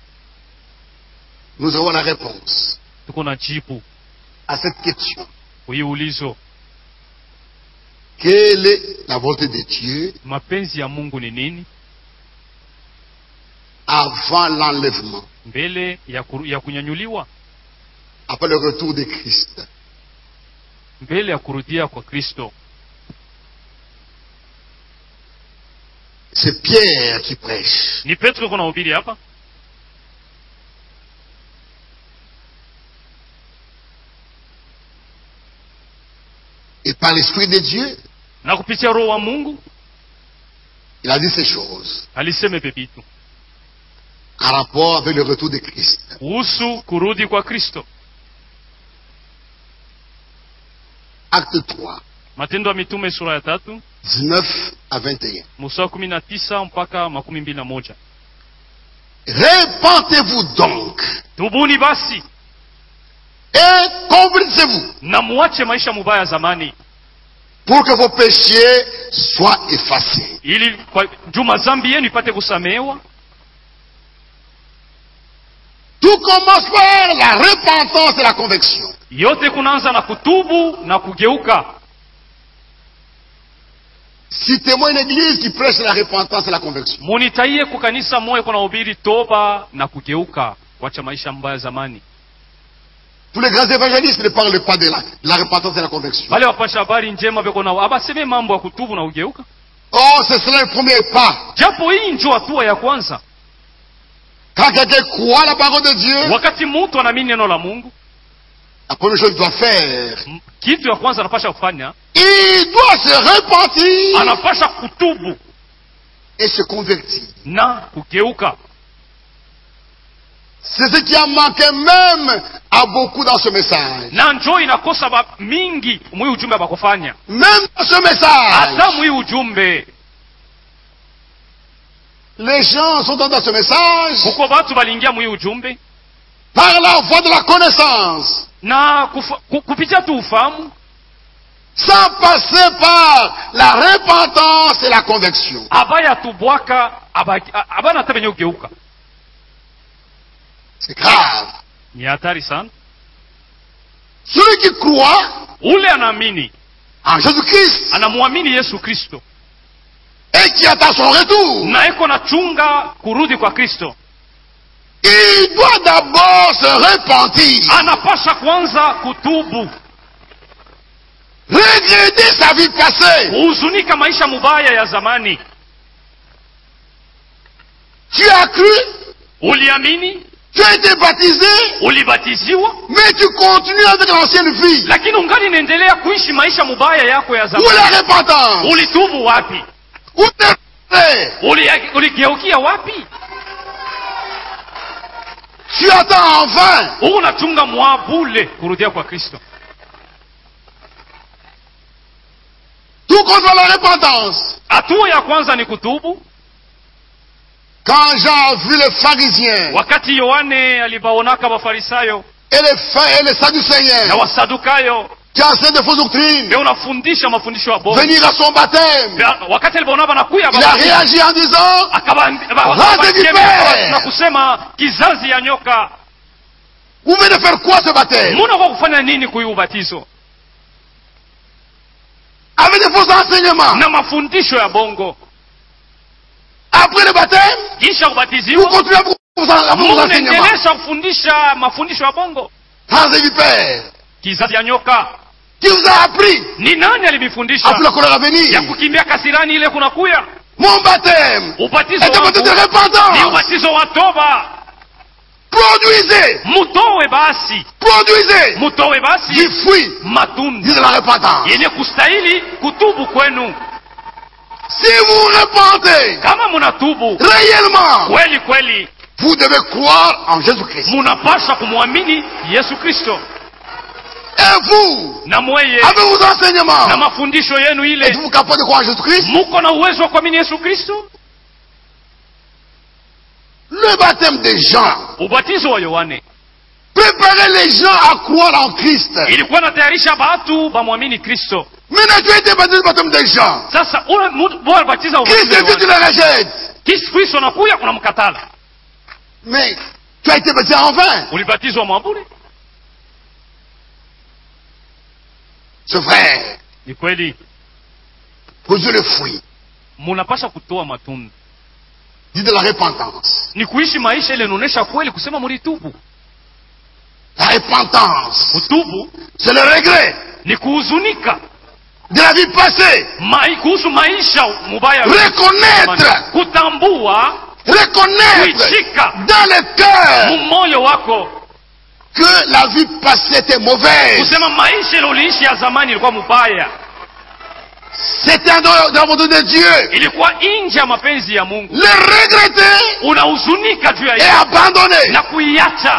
nous avons la réponse tuko na jibu à cette question. kuiulizo, Quelle est la volonté de Dieu mapenzi ya Mungu ni nini avant l'enlèvement, mbele ya kunyanyuliwa, après le retour de Christ? mbele ya kurudia kwa Kristo? C'est Pierre qui prêche. Ni Petro kuna hubiri hapa. Et par l'Esprit de Dieu, Na kupitia Roho wa Mungu il a dit ces choses alisema bebitu en rapport avec le retour de Christ. kuhusu kurudi kwa Kristo. Acte 3, Matendo ya Mitume sura ya 3 19 à 21. mstari 19 mpaka 21. Repentez-vous donc Tubuni basi et convertissez-vous na muache maisha mubaya zamani, pour que vos péchés soient effacés. ili kwa juma zambi yenu ipate kusamehewa. Tout commence par la repentance et la conviction. Yote kunaanza na kutubu na kugeuka. Citez-moi une église qui prêche la repentance et la conviction. Munitaiye kukanisa moyo kuna hubiri toba na kugeuka, kuacha maisha mbaya zamani. Tous les grands évangélistes ne parlent pas de la repentance et la conviction. Wale wapasha habari njema beko nao abaseme mambo ya kutubu na kugeuka. Oh, c'est cela le premier pas. Japo hii ndio hatua ya kwanza. Quand quelqu'un croit la parole de Dieu, Wakati mtu anaamini neno la Mungu, la première chose qu'il doit faire, kitu ya kwanza anapasha kufanya, il doit se repentir anapasha kutubu et se convertir. na kugeuka. C'est ce qui a manqué même à beaucoup dans ce message. Na njoo inakosa mingi mwi ujumbe bakufanya. Même dans ce message, Hata mwi ujumbe les gens sont dans ce message kuko batu balingia mwi ujumbe par la voie de la connaissance, na kupitia tu ufahamu, sans passer par la repentance et la conviction. abaya tubwaka abana hata benye ugeuka. C'est grave. Ni hatari sana. Celui qui croit Ule anaamini, en Jésus-Christ anamwamini Yesu Kristo et qui attend son retour, na eko na chunga kurudi kwa Kristo, il doit d'abord se repentir, anapasha kwanza kutubu, regretter sa vie passée. kuhuzunika maisha mubaya ya zamani. Tu as cru, Uliamini, tu as été baptisé, ulibatiziwa, mais tu continues avec l'ancienne vie. lakini ungali unaendelea kuishi maisha mubaya yako ya Où est zamani. la repentance? Ulitubu wapi? Où est Uligeukia wapi? Tu attends enfin. Unachunga mwabule kurudia kwa Kristo. Tout contre la repentance. Hatua ya kwanza ni kutubu. Quand Jean a vu les pharisiens Wakati Yohane alibaonaka Mafarisayo et les na sadducéens Wasadukayo qui enseignent de fausses doctrines ndio unafundisha mafundisho ya bongo, venir à son baptême, wakati alibaona banakuya il a réagi en disant, na kusema kizazi ya nyoka, vous venez faire quoi ce baptême? muna kwa kufanya nini kuyu ubatizo Avec des faux enseignements. na mafundisho ya bongo? Après le baptême, Kisha vous kubatiziwa continuez à vous enseignements. munaendelesha kufundisha mafundisho ya bongo. Hans et vipère. kizazi ya nyoka. Qui vous a appris Ni nani à alimifundisha la colère à ya venir? kukimbia kasirani ile kunakuya? Mon baptême Ubatizo est un baptême de wangu ni repentance. ubatizo wa toba. Produisez, Mutowe basi, produisez mutowe du basi fruit matunda de la repentance. yenye kustahili kutubu kwenu. Si vous repentez Kama munatubu réellement, kweli kweli, vous devez croire en Jésus-Christ. munapasha kumwamini Yesu Kristo, Et vous, na mweye avec vos enseignements, na mafundisho yenu ile, êtes-vous capable de croire en Jésus-Christ? muko na uwezo wa kuamini Yesu Kristo? Le baptême des gens Ubatizo wa Yohane préparait les gens à croire en Christ. ilikuwa natayarisha batu bamwamini Kristo. Maintenant, tu as été baptisé du baptême des gens. Sasa ule bora batiza Christ est venu, tu le rejettes. Kristo anakuya kuna mkatala. Mais tu as été baptisé en vain. Ulibatizwa mwabure. Ce frère, Ni kweli produisez le fruit. munapasha kutoa matunda, Dit de la repentance. ni kuishi maisha ile inaonesha kweli, kusema mulitubu. La repentance, Kutubu c'est le regret ni kuhuzunika de la vie passée. kuhusu maisha mubaya, Reconnaître, kutambua reconnaître kuichika dans le cœur mumoyo wako que la vie passée était mauvaise. kusema maisha ile uliishi ya zamani ilikuwa mubaya, C'était un abandon de Dieu. ilikuwa nje ya mapenzi ya Mungu. Le regretter Unahuzunika juu ya et hiyo abandonner. na kuiacha.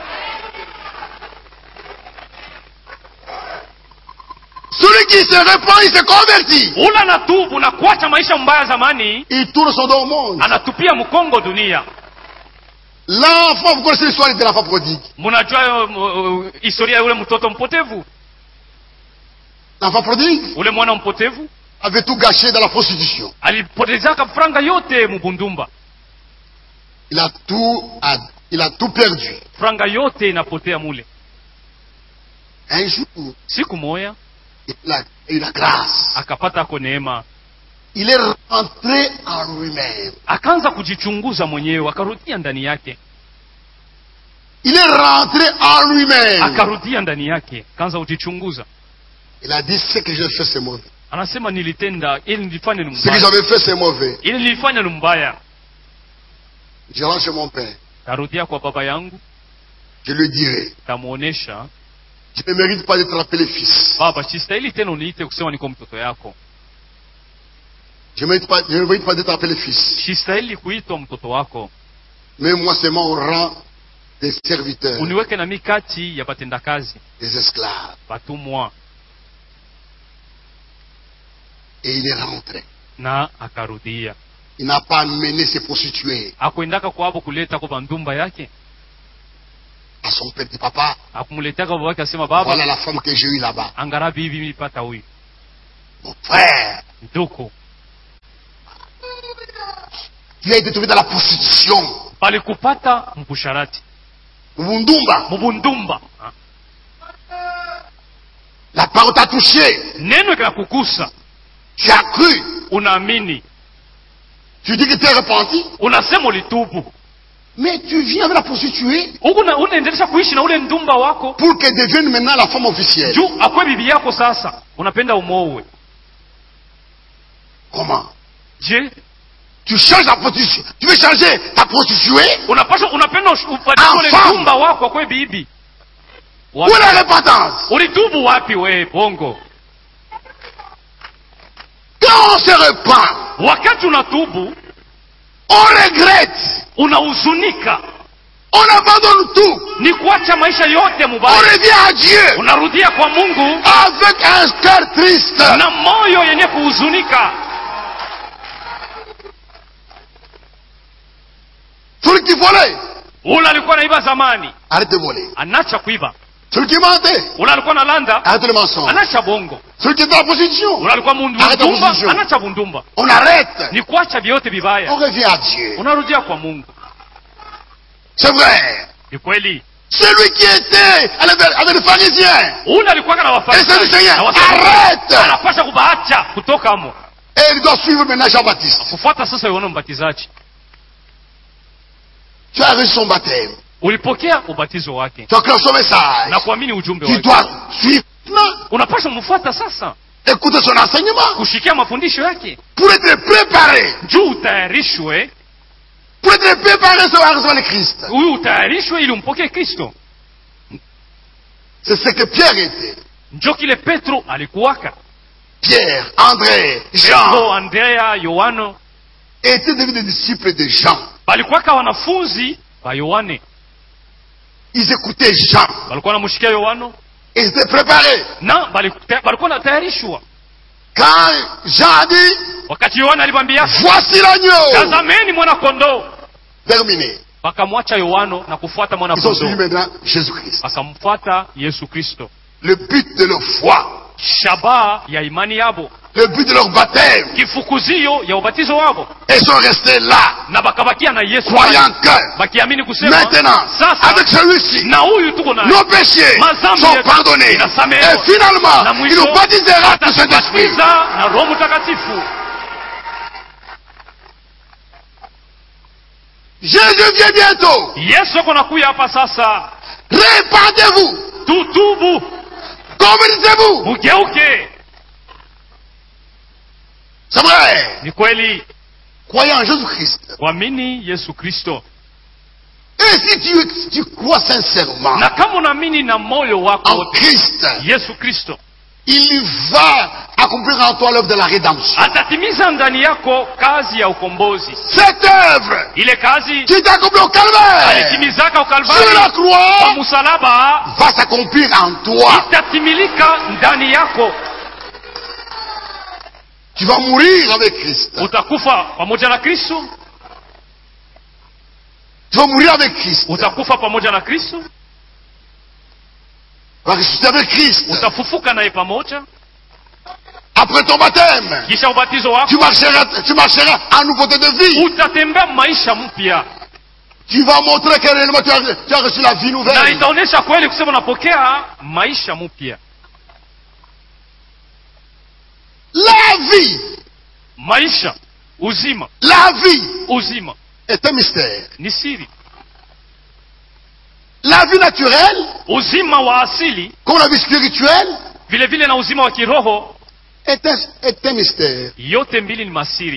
Celui qui se répand, il se convertit. Ula na tubu na kuacha maisha mbaya zamani, Il tourne son dos au monde. anatupia mkongo dunia. L'enfant, vous connaissez l'histoire de l'enfant prodigue. Mnajua historia ya ule mtoto mpotevu, L'enfant prodigue ule mwana mpotevu avait tout gâché dans la prostitution. alipotezaka franga yote mubundumba, Il a tout perdu. franga yote inapotea mule. Un jour, Siku moya il a eu la grâce. akapata ako neema, Il est rentré en lui-même. akaanza kujichunguza mwenyewe, akarudia ndani yake, Il est rentré en lui-même. akarudia ndani yake, akaanza kujichunguza. Il a dit, ce que j'ai fait, c'est mauvais. Anasema nilitenda ili nilifanya ni Ce que mbaya, j'avais fait, c'est mauvais. ili nilifanya ni mbaya. Je rentre chez mon père. Tarudia kwa baba yangu, Je lui dirai, tamuonesha, je ne mérite pas d'être appelé fils. baba, sistahili tena uniite kusema niko mtoto yako, Je ne mérite pas d'être appelé fils. sistahili kuitwa mtoto wako. Mais moi seulement au rang des serviteurs, Uniweke na mikati ya batendakazi, des esclaves. batumwa. Et il est rentré. Na akarudia, Il n'a pas amené ses prostituées akuendaka kwabo kuleta kwa bandumba yake, à son père. Dit, papa, akumuletaka baba yake, asema baba, voilà la femme que j'ai eue là-bas. angara bibi nilipata huyu. Mon frère, Nduku, tu as été trouvé dans la prostitution. palikupata mbusharati, Mubundumba. mubundumba. La parole t'a touché. Neno kinakugusa, Tu as cru. unaamini, Tu dis que tu es repenti. unasema ulitubu, Mais tu viens avec la prostituée huku unaendelesha kuishi na ule ndumba wako pour qu'elle devienne maintenant la femme officielle. juu akwe bibi yako. Sasa unapenda umowe. Comment? Je, Tu changes la prostituée. Tu veux changer ta prostituée? unapenda ubadilishe ule Enfant. ndumba wako akwe bibi. Où est la repentance? Ulitubu wapi we bongo? Quand on se repent, Wakati unatubu on regrette, unahuzunika, on abandonne tout, ni kuacha maisha yote on mubaya, revient à Dieu unarudia kwa Mungu avec un cœur triste. na moyo yenye kuhuzunika. Celui qui volait, Ule alikuwa naiba zamani, arrête de voler. anacha kuiba. Celui qui mentait, Ule alikuwa nalanda, arrête le mensonge. anacha bongo. Celui qui était dans la prostitution, Ule alikuwa Arrête bundumba, opposition. anacha bundumba. on arrête. Ni kuacha vyote On vibaya, revient à Dieu. unarudia kwa Mungu. C'est vrai. Ni kweli. Celui qui était avec les pharisiens, Ule alikuwa na et les Wafarisayo sadducéens, na Wasadukayo. arrête. Anapasha kubaacha kutoka amo, Et il doit suivre maintenant Jean-Baptiste. kufuata sasa Yohana Mbatizaji. Tu as reçu son baptême. ulipokea ubatizo wake Tu acclams son message. na kuamini ujumbe Tu wake, dois suivre, unapaswa kumfuata sasa, écouter son enseignement kushikia mafundisho yake, pour être préparé. juu utayarishwe, Pour être préparé à recevoir le Christ. huyu utayarishwe ili umpokee Kristo. C'est ce que Pierre était. Njo kile Petro alikuwaka. Pierre, André, Petro, Jean Andrea, Yohano étaient devenus des disciples de Jean. balikuwaka wanafunzi ba Yohane, Ils écoutaient Jean. balikuwa wanamshikia Yohano Ils étaient préparés. na balikuwa natayarishwa. Quand Jean a dit, Wakati Yohana alimwambia voici l'agneau, tazameni mwana kondoo, terminé. wakamwacha Yohano na kufuata mwana Ils ont suivi kondoo, maintenant Jésus-Christ. wakamfuata Yesu Kristo. Le but de leur foi, Shabaha ya imani yabo, le but de leur baptême, kifukuzio ya ubatizo wabo, ils sont restés là, na bakabakia na Yesu, croyant que bakiamini kusema maintenant, sasa avec celui-ci, na huyu tuko naye nos péchés mazambi sont yetu pardonnés. inasamehewa. Et finalement, Na il mwisho nous baptisera du Saint-Esprit. atatubatiza na Roho Mtakatifu. Jésus vient bientôt. Yesu ako nakuya hapa sasa. Répandez-vous. Tutubu, Convertissez-vous. mugeuke. C'est vrai. Ni kweli, Croyez en Jésus-Christ. kuamini Yesu Kristo, Et si tu crois sincèrement na kama unaamini na moyo wako en wote Christ, Yesu Kristo, il va accomplir en toi l'œuvre de la rédemption. atatimiza ndani yako kazi ya ukombozi. Cette œuvre Ile kazi qui est accomplie au calvaire, alitimizaka sur la ukalvari kwa croix, musalaba, va s'accomplir en toi. itatimilika ndani yako. Tu vas mourir avec Christ. Utakufa pamoja na Kristo, Tu vas mourir avec Christ. utakufa pamoja na Kristo, Tu vas ressusciter avec Christ. utafufuka naye pamoja. Après ton baptême, Kisha ubatizo tu wako marcheras en nouveauté de vie. utatembea maisha mpya, Tu vas montrer que réellement tu as reçu la vie na nouvelle. itaonyesha kweli kusema unapokea maisha mpya. La vie, Maisha, uzima, la vie uzima est un mystère. ni siri. La vie naturelle, Uzima wa asili comme la vie spirituelle, vile vile na uzima wa kiroho, est un mystère. yote mbili ni masiri.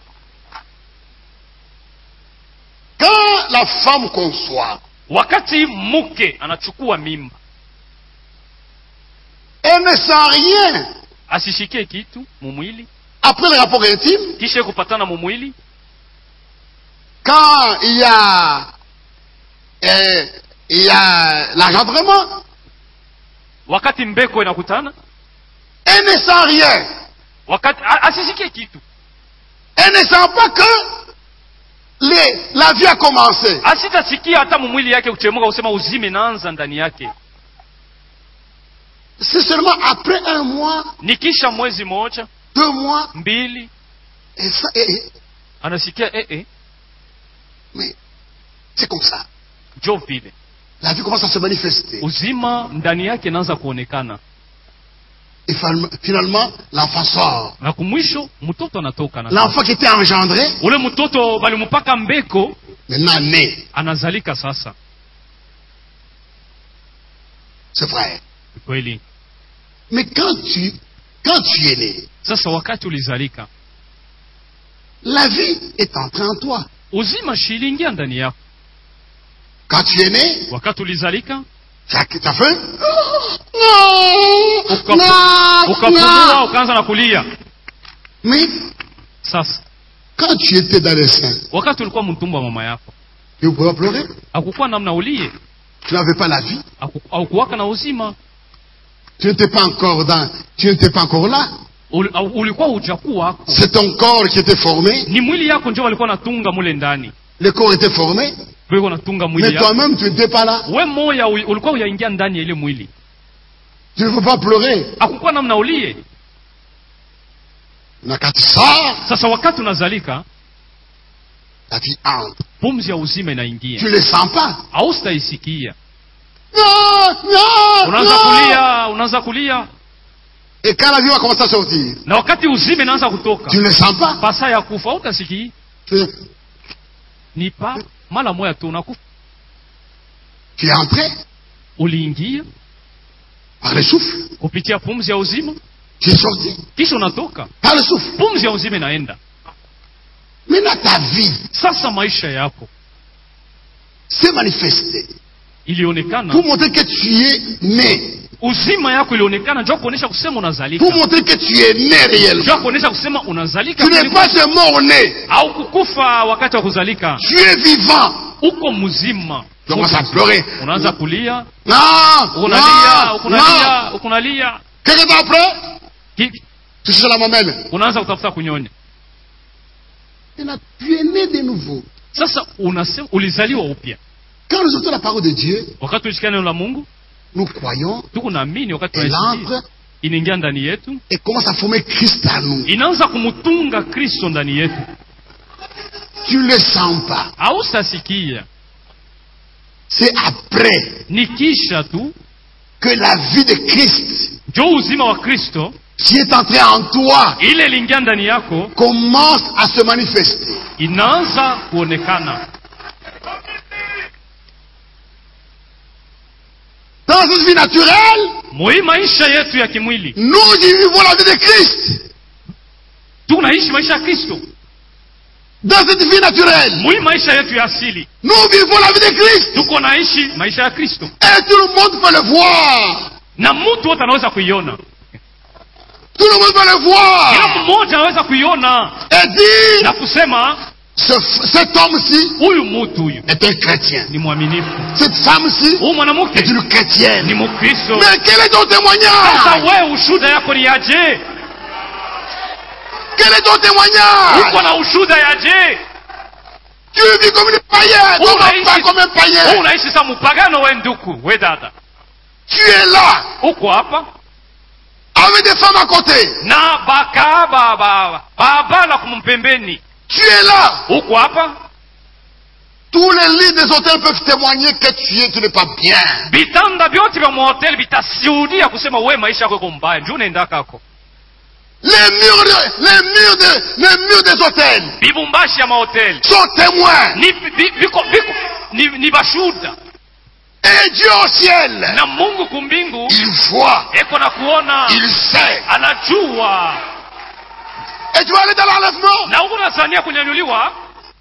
Quand la femme conçoit, Wakati mke anachukua mimba, elle ne sent rien. asishikie kitu mumwili, Après le rapport intime, kisha kupatana mumwili, quand il y a l'engendrement, wakati mbeko inakutana, elle ne sent rien. wakati asishikie kitu, Elle ne sent pas que la vie a commencé. asitasikia hata mumwili yake kuchemuka kusema uzime inaanza ndani yake. C'est seulement après un mois, Ni kisha mwezi moja 2 mois, mbili et anasikia mais c'est comme ça. jo vile La vie commence à se manifester. uzima ndani yake inaanza kuonekana, Et finalement, l'enfant sort. na kumwisho mtoto anatoka na L'enfant qui était engendré, ule mtoto balimpaka mbeko maintenant né. anazalika sasa. C'est vrai. Kweli. Mais quand tu es né, Sasa wakati ulizalika, la vie est entrée en toi. uzima shilingia ndani yako. Quand tu es né, Wakati ulizalika tu as fait ukapumua, ukaanza na kulia. Mais Sasa quand tu étais dans les seins, wakati ulikuwa mtumbo wa mama yako, tu ne pouvais pas pleurer. hakukuwa namna ulie, Tu n'avais pas la vie. haukuwaka na uzima, Tu n'étais pas encore là. ulikuwa hujakuwa wako. C'est ton corps qui était formé. Ni mwili yako ndio walikuwa natunga mule ndani, Le corps était formé. wewe natunga mwili Mais yako. toi-même, tu n'étais pas là. We moya ulikuwa uyaingia ndani ya ile mwili, Tu ne peux pas pleurer. hakukuwa namna ulie. Mais quand tu sors, Sasa wakati unazalika, la vie entre. pumzi ya uzima Tu inaingia, ne le sens pas. haustaisikia, Non, unaanza kulia, Et quand la vie va commencer à sortir, na wakati uzima inaanza kutoka, tu ne le sens pas. pasa ya kufa utasikii, Tu- ni pa mala moya tu unakufa. Tu es entré uliingia par le souffle. kupitia pumzi ya uzima, Tu es sorti kisha unatoka, par le souffle. pumzi ya uzima inaenda. Maintenant, ta vie Sasa maisha yako s'est manifestée ilionekana, pour montrer que tu es né. uzima yako ilionekana, njoo kuonesha kusema unazalika, Pour montrer que tu es né réellement. njoo kuonesha kusema unazalika. Tu n'es pas un mort-né. Au kukufa wakati wa kuzalika, Tu es vivant. uko mzima. Tu commences à pleurer. Unaanza kulia, Non, non. ukunalia. Quelques temps après, tu cherches la mamelle. Unaanza kutafuta kunyonya. Tu es né de nouveau. Sasa unasema ulizaliwa upya. Quand nous entendons la parole de Dieu, Wakati tunasikia neno la Mungu, nous croyons, tuko naamini, wakati elle tunasikia entre inaingia ndani yetu, et commence à former Christ en nous. inaanza kumtunga Kristo ndani yetu. Tu ne le sens pas. Au sasikia, C'est après ni kisha tu que la vie de Christ ndio uzima wa Kristo qui est entré en toi ile iliingia ndani yako, commence à se manifester. inaanza kuonekana. Dans cette vie naturelle, Moi maisha yetu ya kimwili nous y vivons la vie de Christ. tunaishi maisha ya Kristo. Dans cette vie naturelle, Moi maisha yetu ya asili nous vivons la vie de Christ. tuko naishi maisha ya Kristo, Et tout le monde peut le voir. na mtu wote anaweza kuiona, Tout le monde peut le kila voir. mmoja anaweza kuiona Et dire, na kusema cet homme-ci huyu mtu huyu est un chrétien. ni mwaminifu, Cette femme-ci huyu mwanamke est une chrétienne. ni Mkristo. Mais quel est ton Sasa témoignage? wewe ushuhuda yako ni yaje? Quel est ton témoignage? Uko na ushuhuda yaje? Tu vis comme une païenne, pas comme un Wewe païen. unaishi sa mpagano, we nduku, we dada, Tu es là, uko hapa avec des femmes à côté. na baba la kumpembeni, Tu es là. uko hapa. Tous les lits des hôtels peuvent témoigner que tu n'es pas bien. Vitanda vyote vya mahoteli vitashuhudia kusema we maisha yako iko mbaya, njoo unaenda kako. Les murs des hôtels Bibumbashi ya mahoteli sont témoins. ni bashuhuda, Et Dieu au ciel, na Mungu kumbingu il voit, eko na kuona, il sait. anajua. Et tu vas aller dans l'enlèvement. Na uko nasania kunyanyuliwa,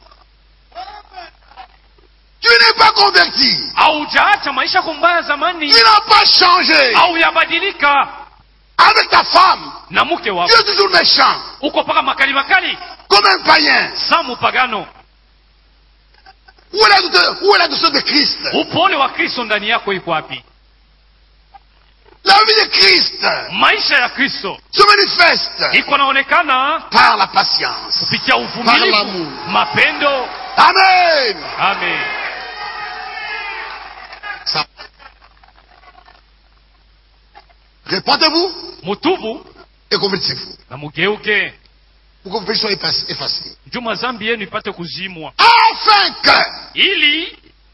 Tu n'es pas converti. haujaacha maisha yako mbaya zamani, Tu n'as pas changé. au yabadilika. Avec ta femme, Na mke tu wako es toujours méchant, uko paka makali makali, comme un païen. sa mupagano. Où est la douceur de Christ? Upole wa Kristo ndani yako iko wapi? La vie de Christ Maisha ya Kristo se manifeste iko naonekana par la patience. kupitia Par uvumilivu, l'amour. mapendo. Amen. Amen. Ça. Répondez-vous Mutubu et convertissez-vous. na mugeuke, Pour que vos péchés soient effacés. juu mazambi yenu ipate kuzimwa, Afin ili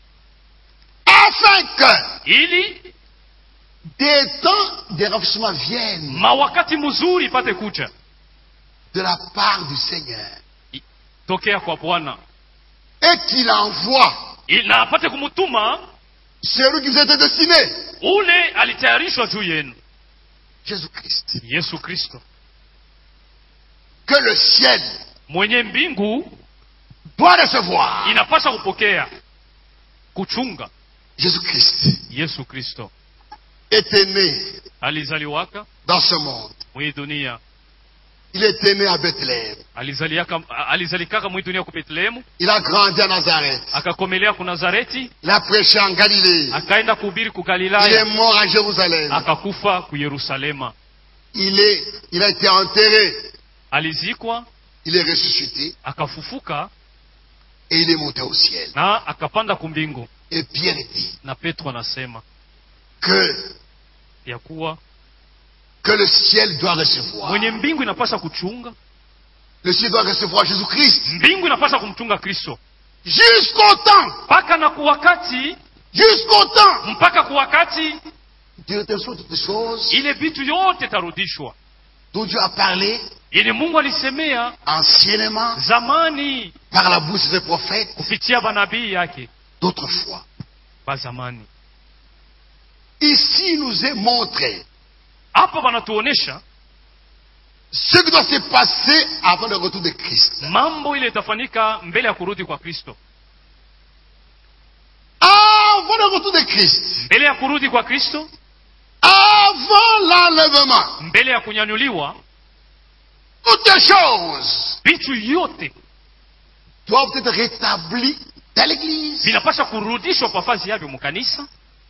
des temps de rafraîchissement viennent mawakati mzuri ipate kuja de la part du Seigneur. tokea kwa Bwana, Et qu'il envoie na apate kumutuma celui qui vous était destiné. ule alitayarishwa juu yenu, Jésus-Christ. Yesu Kristo, Que le ciel mwenye mbingu doit recevoir. inapaswa kupokea, kuchunga. Jésus-Christ Yesu Kristo était né alizaliwaka dans ce monde. mwi dunia, Il était né à Bethléem. alizalikaka mwi dunia ku Betlehemu, Il a grandi à Nazareth. akakomelea ku Nazareti, Il a prêché en Galilée. akaenda kuhubiri ku Il est Galilaya, mort à Jérusalem. akakufa ku Yerusalema, Il a été enterré. alizikwa, Il est ressuscité. akafufuka Et il est monté au ciel. na akapanda kumbingu. Et Pierre dit Na Petro anasema que ya kuwa le ciel doit recevoir. mwenye mbingu inapaswa kuchunga, Le ciel doit recevoir Jésus-Christ. mbingu inapaswa kumchunga Kristo Jusqu'au temps. mpaka na kuwakati, Jusqu'au temps. mpaka kuwakati Dieu te soit toutes les choses ile vitu yote tarudishwa dont Dieu a parlé yenye Mungu alisemea anciennement zamani par la bouche des prophètes kupitia banabii yake d'autrefois. ba zamani. Ici, il nous est montré Hapa wanatuonesha ce qui doit se passer avant le retour de Christ. mambo ile itafanyika mbele ya kurudi kwa Kristo. Avant le retour de Christ, Mbele ya kurudi kwa Kristo, avant l'enlèvement, mbele ya kunyanyuliwa, toutes les choses vitu yote doivent être rétablies dans l'église. vinapasha kurudishwa kwa fazi yavyo mkanisa.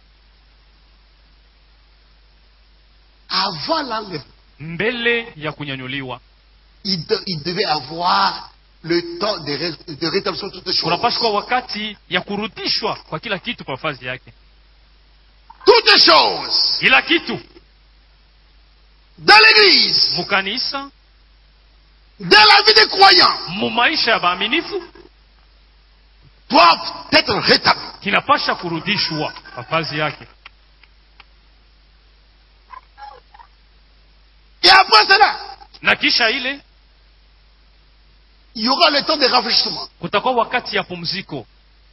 Avant l'enlèvement, Mbele ya kunyanyuliwa il devait avoir le temps de rétablissement de toutes les choses. kunapasha kwa wakati ya kurudishwa kwa kila kitu kwa fazi yake. Toutes les choses Kila kitu dans l'église, mkanisa, dans la vie des croyants, mu maisha ya baaminifu doivent être rétablies. kinapasha kurudishwa kwa fazi yake. Et après cela, Na kisha ile il y aura le temps de rafraîchissement. kutakuwa wakati ya pumziko,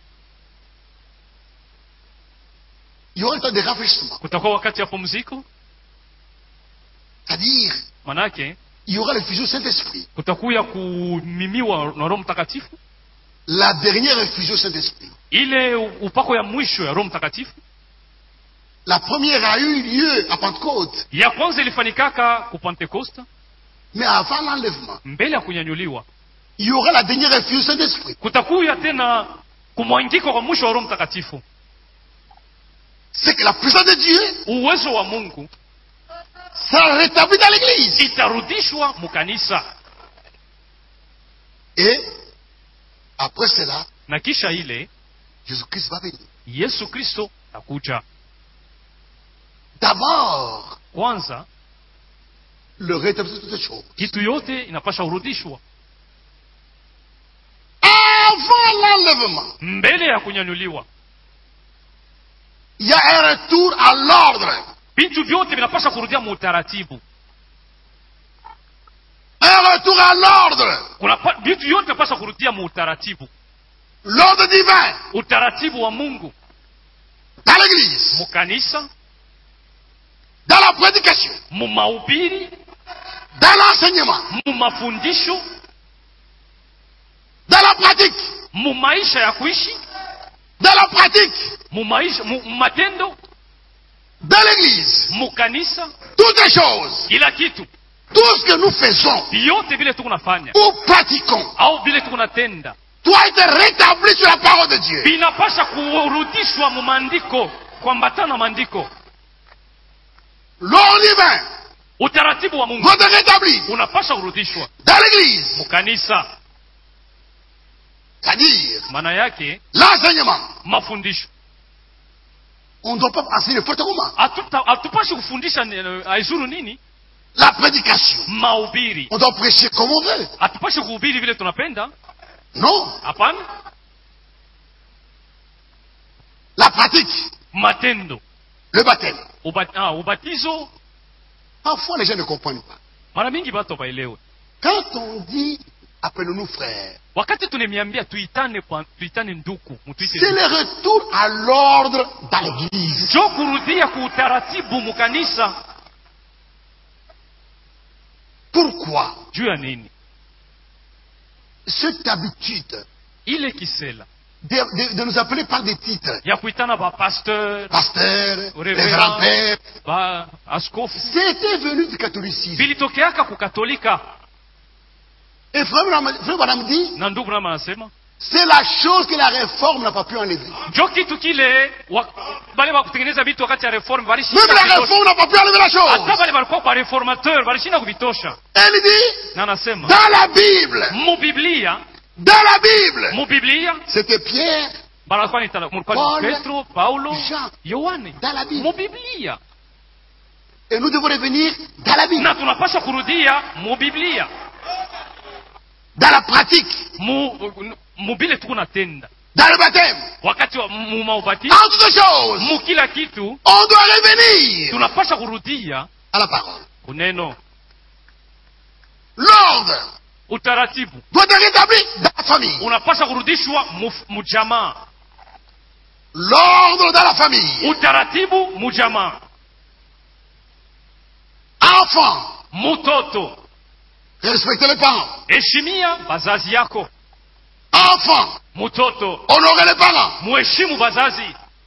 Il y aura le temps de rafraîchissement. kutakuwa wakati ya pumziko, C'est-à-dire, manake il y aura l'effusion du Saint-Esprit. kutakuya kumimiwa na Roho Mtakatifu, La dernière effusion du Saint-Esprit. ile upako ya mwisho ya Roho Mtakatifu. La première a eu lieu à Pentecôte. Ya kwanza ilifanyikaka ku Pentecoste, Mais avant l'enlèvement, mbele ya kunyanyuliwa il y aura la dernière effusion du Saint-Esprit. kutakuya tena kumwangiko kwa mwisho wa Roho Mtakatifu. C'est que la puissance de Dieu Uwezo wa Mungu sera rétablie dans l'église. itarudishwa mukanisa, Et après cela, na kisha ile Jésus-Christ va venir. Yesu Kristo takuja. D'abord, Kwanza le rétablissement de toutes les choses. kitu yote inapasha urudishwa Avant l'enlèvement, mbele ya kunyanyuliwa. il y a un retour à l'ordre. Vitu vyote vinapasha kurudia mu utaratibu. Un retour à l'ordre. Vitu yote vinapasha kurudia mu utaratibu, L'ordre divin utaratibu wa Mungu dans l'église, mu kanisa, dans la prédication, mu mahubiri, dans l'enseignement, mu mafundisho, dans la pratique, mu maisha ya kuishi, dans la pratique, mu maisha, mu matendo, dans l'église. mu kanisa, Toutes les choses, kila kitu tout ce que nous faisons vyote vile tuko nafanya ou pratiquons au vile tuko natenda doit être rétabli sur la parole de Dieu. vinapasha kurudishwa mu maandiko, kuambatana na maandiko. L'ordre divin Utaratibu wa Mungu doit être rétabli unapasha kurudishwa dans l'église. mu kanisa, C'est-à-dire, maana yake l'enseignement. mafundisho. On ne doit pas enseigner n'importe comment. Hatupashi kufundisha aizuru nini, La prédication. mahubiri. On doit prêcher comme on veut. Hatupashi kuhubiri vile tunapenda, Non. hapana. La pratique. Matendo, Le baptême. ubatizo, Parfois, les gens ne comprennent pas. mara mingi watu waelewe. Quand on dit, appelons-nous frères, Wakati tunemiambia tuitane nduku, mutuite c'est le retour à l'ordre dans l'église. njo kurudia ku utaratibu mu kanisa. Pourquoi Juu ya nini? cette habitude Ile kisela de nous appeler par des titres? ya kuitana ba pasteur, Pasteur, Révérend. révérend père. ba askofu C'était venu du catholicisme. vilitokeaka kukatolika. Et frère Branham dit, Na ndugu Branham anasema c'est la chose que la réforme n'a pas pu enlever. njo kitu kile bale bakutengeneza vitu wakati ya reform Même walishinda la kuvitosha. réforme n'a pas pu enlever la Hata chose. bale balikuwa kwa reformateur walishinda kuvitosha. Elle dit, Na anasema dans la Bible, mu Biblia c'était Pierre, balikuwa ni mulikuwa Paul, ni Petro, Paulo, Jean. Yohane, Dans la Bible. mu Biblia. et nous devons revenir dans la Bible, Na tunapaswa kurudia mu Biblia, dans la pratique, mu bile tuko natenda dans le baptême, wakati wa mu maubatizo, en toutes choses, mu kila kitu on doit revenir tunapaswa kurudia à la parole. kuneno. L'ordre Utaratibu doit être rétabli dans la famille. unapaswa kurudishwa mu jamaa. L'ordre dans la famille. Utaratibu mujamaa. Enfant, Mutoto, respectez les parents. heshimia bazazi yako. Enfant, Mutoto, honorez les parents. muheshimu bazazi.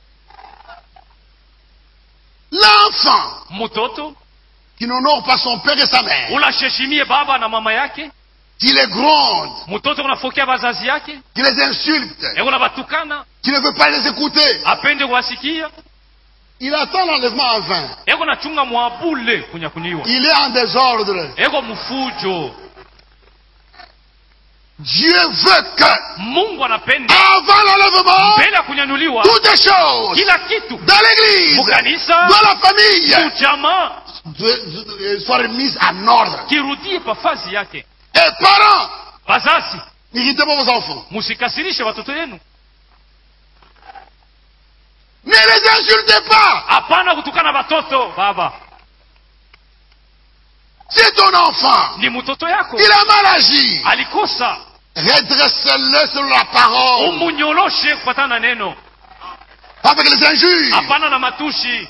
L'enfant Mutoto, qui n'honore pas son père et sa mère, unasheshimie baba na mama yake. qui les gronde, Mutoto unafokea bazazi yake. qui les insulte, Eko unabatukana, qui ne veut pas les écouter, apende kuwasikia. il attend l'enlèvement en vain. Eko nachunga mwabule kunyakuliwa. Il est en désordre. Eko mufujo. Dieu veut que, Mungu anapenda avant l'enlèvement, mbele ya kunyanyuliwa toutes les choses, kila kitu dans l'église, mukanisa, dans la famille, mujamaa soient remises en ordre. kirudie pafazi yake. Et parents, Bazazi, n'irritez pas vos enfants. musikasirishe watoto yenu. Ne les insultez pas. Hapana kutukana watoto. Baba, C'est ton enfant. ni mtoto yako, Il a mal agi. alikosa, Redresse-le sur la parole. umunyoroshe kufuatana na neno, Pas avec les injures. hapana na matushi.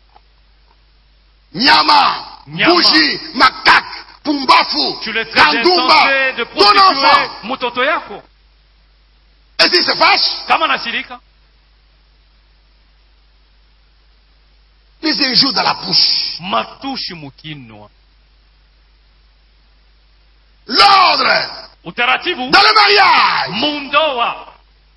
Nyama, Nyama. bougie, macaque, pumbafu, Tu le traites kandumba. d'insensé, de Ton enfant. prostituée, mtoto yako. Et s'il se fâche, Kama nasirika, les injures dans la bouche. matushi mukinwa. L'ordre Utaratibu dans le mariage. mundoa.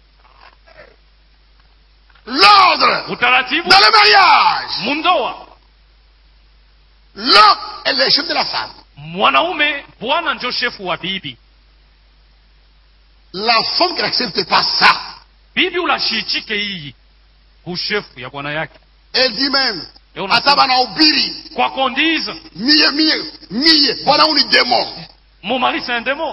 L'ordre Utaratibu dans le mariage. mundoa. L'homme est le chef de la femme. Mwanaume bwana ndio shefu wa bibi. La femme qui n'accepte pas ça, Bibi ulashitike hii ushefu ya bwana yake. elle dit même, Et on a ata bana ubiri, Kwa kondiza, miye, bwana uni démon. mon mari c'est un démon.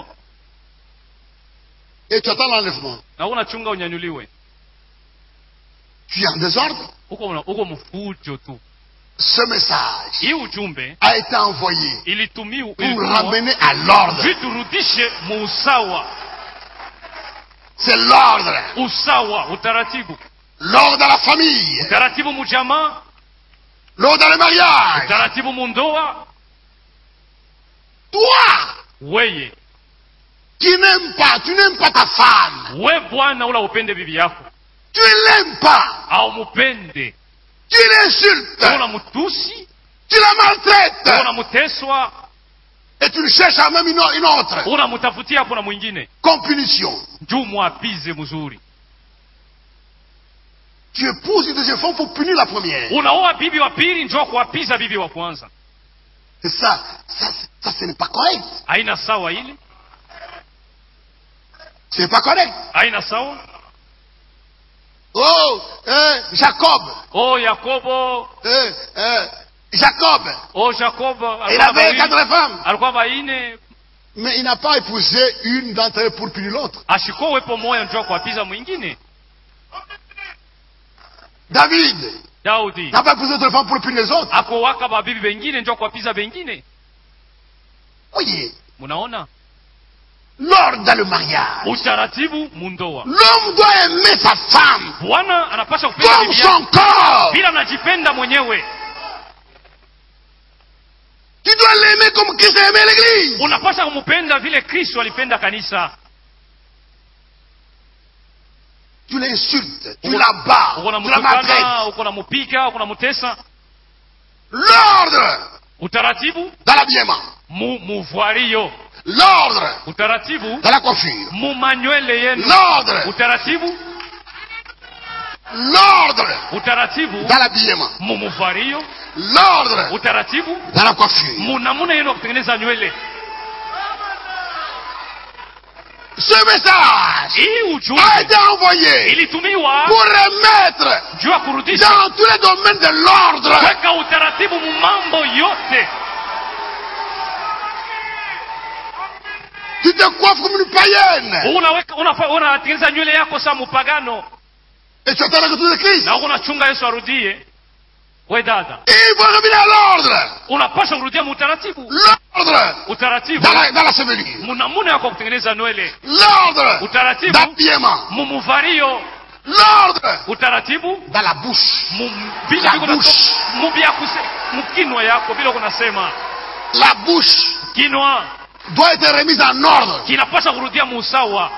Et tu attends l'enlèvement. Na unachunga unyanyuliwe. Tu es en désordre. Uko mfujo tu. Ce message Hii ujumbe a été envoyé ilitumiwa pour ramener à l'ordre. viturudishe muusawa. C'est l'ordre. Usawa, utaratibu. L'ordre dans la famille. Utaratibu mujamaa, L'ordre dans le mariage. utaratibu mundoa. Toi, Weye, tu n'aimes pas ta femme. we bwana ula upende bibi yako. Tu ne l'aimes pas. Au mupende. Tu l'insultes. Una mutusi, Tu la maltraites. una muteswa, Et tu le cherches à même une autre. una mutafutia hapo na mwingine. Comme punition. Juu mwapize mzuri. Tu épouses une deuxième femme pour punir la première. Unaoa bibi wa pili njoo kuwapiza bibi wa kwanza. Et ça, ce n'est pas correct. Haina sawa ile? Ce n'est pas correct. Haina sawa? Oh, Jacob. Oh Yakobo, Jacob. oh Jacob, Il avait 4 femmes. alikuwa baine, Mais il n'a pas épousé une d'entre elles pour punir l'autre. ashiko wepo moya njoo kuwapiza mwingine. David Daudi n'a pas épousé d'autres femmes pour punir les autres. akowaka babibi bengine njoo kuwapiza bengine. Voyez, Munaona? l'ordre dans le mariage. Utaratibu mundoa. L'homme doit aimer sa femme Bwana anapasha kupenda comme bibi son yake corps. bila anajipenda mwenyewe. Tu dois l'aimer comme Christ a aimé l'église. Unapasha kumupenda vile Kristo alipenda kanisa. Tu l'insultes, tu la bats, Uko na tu la maltraites. mutukana, uko na mupika, uko na mutesa. L'ordre Utaratibu dans l'habillement. muvario. L'ordre Utaratibu dans la coiffure. mumanywele yenu. L'ordre. Utaratibu, L'ordre utaratibu dans l'habillement. mumuvario. L'ordre Utaratibu dans la coiffure. munamuna yenu wa kutengeneza nywele. Ce message Hii a ujumbe été envoyé ilitumiwa pour remettre juu ya kurudisha dans tous les domaines de l'ordre. weka utaratibu mumambo yote. Tu te coiffes comme une païenne Unatengeneza nywele yako saa mupagano et tu attends le retour de Christ. na unachunga Yesu arudie. We dada, Il faut revenir à l'ordre. unapasha kurudia mutaratibu. L'ordre Utaratibu dans la chevelure. munamuna yako kutengeneza nywele. L'ordre Utaratibu d'habillement. mumuvario. L'ordre utaratibu dans la bouche. vile La viko na bouche. mkinwa yako vile kunasema La bouche kinwa doit être remise en ordre. kinapaswa kurudia muusawa.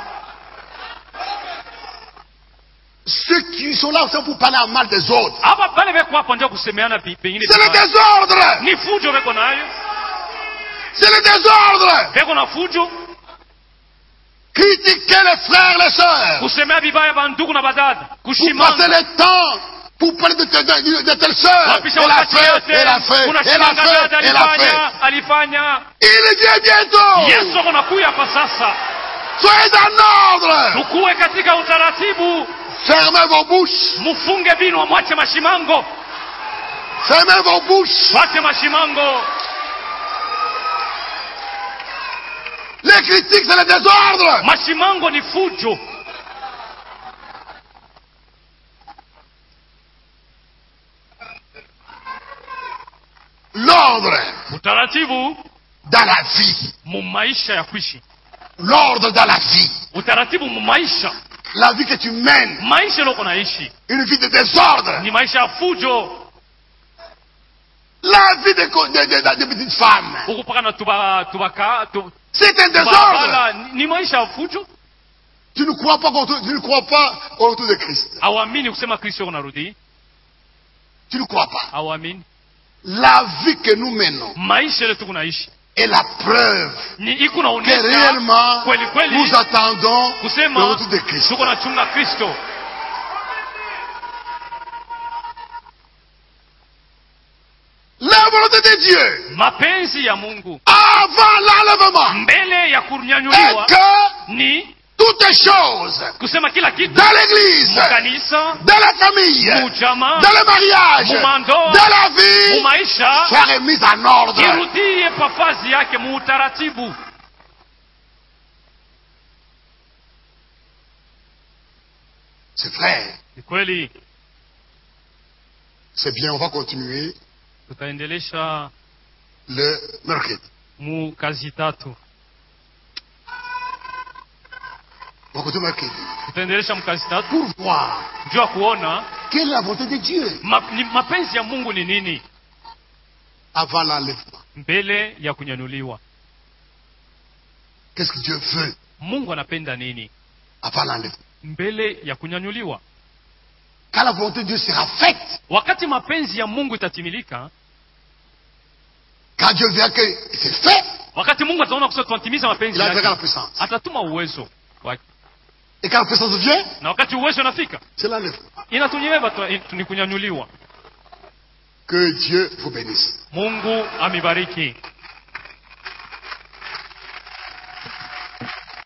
Ceux qui sont là c'est pour parler en mal des autres. Hapa pale veko hapo ndio kusemeana pengine C'est le désordre. ni fujo veko nayo, C'est le désordre. veko na fujo, Critiquer les frères, les sœurs. kusemea vibaya bandugu na badada, Pour passer kushimanga le temps. Pour parler de telle sœur. wapisha Elle a wakati fait, yote, elle a fait, elle a unashimanga fait, dada elle a fait. alifanya. Il vient bientôt. Yesu anakuja hapa sasa, Soyez en ordre. tukuwe katika utaratibu. Fermez vos bouches. Mufunge binwa, mwache mashimango, Fermez vos bouches. mwache mashimango. Les critiques, c'est le désordre. Mashimango ni fujo. L'ordre Utaratibu dans la vie. mu maisha ya kuishi, L'ordre dans la vie. utaratibu mu maisha, La vie que tu mènes. maisha loko naishi Une vie de désordre. ni maisha ya fujo. La vie de petites femmes. Ukupaka na C'est un désordre. tubala ni maisha ya fujo. Tu ne crois pas au retour de Christ. Awamini kusema Kristo unarudi, Tu ne crois pas. awamini. La vie que nous menons Maisha yetu kunaishi est la preuve ni iko que naonesha réellement kweli kweli nous attendons le kusema retour de Christ. tuko na chunga Kristo. La volonté de Dieu Mapenzi ya Mungu avant l'enlèvement mbele ya est kunyanyuliwa que ni toutes choses kusema kila kitu dans l'église, mukanisa, dans la famille, mujama, dans le mariage, mumando, dans la vie, mumaisha soit remise en ordre. irudie pafazi yake muutaratibu. C'est vrai, Ni kweli, c'est bien, on va continuer tutaendelesha le mercredi. mu kazi tatu, On va continuer mercredi. tutaendelesha mu kazi tatu Pour voir juu ya kuona quelle est la volonté de Dieu mapenzi ya Mungu ni nini avant l'enlèvement. mbele ya kunyanyuliwa. Qu'est-ce que Dieu veut Mungu anapenda nini avant l'enlèvement. mbele ya kunyanyuliwa. Quand la volonté de Dieu sera faite, Wakati mapenzi ya Mungu itatimilika, quand Dieu verra que c'est fait, wakati Mungu ataona kusema tunatimiza mapenzi il enverra la yake, puissance. atatuma uwezo wake, Et quand la puissance vient, na wakati uwezo unafika c'est l'enlèvement. inatunyeva ni kunyanyuliwa. Que Dieu vous bénisse. Mungu amibariki.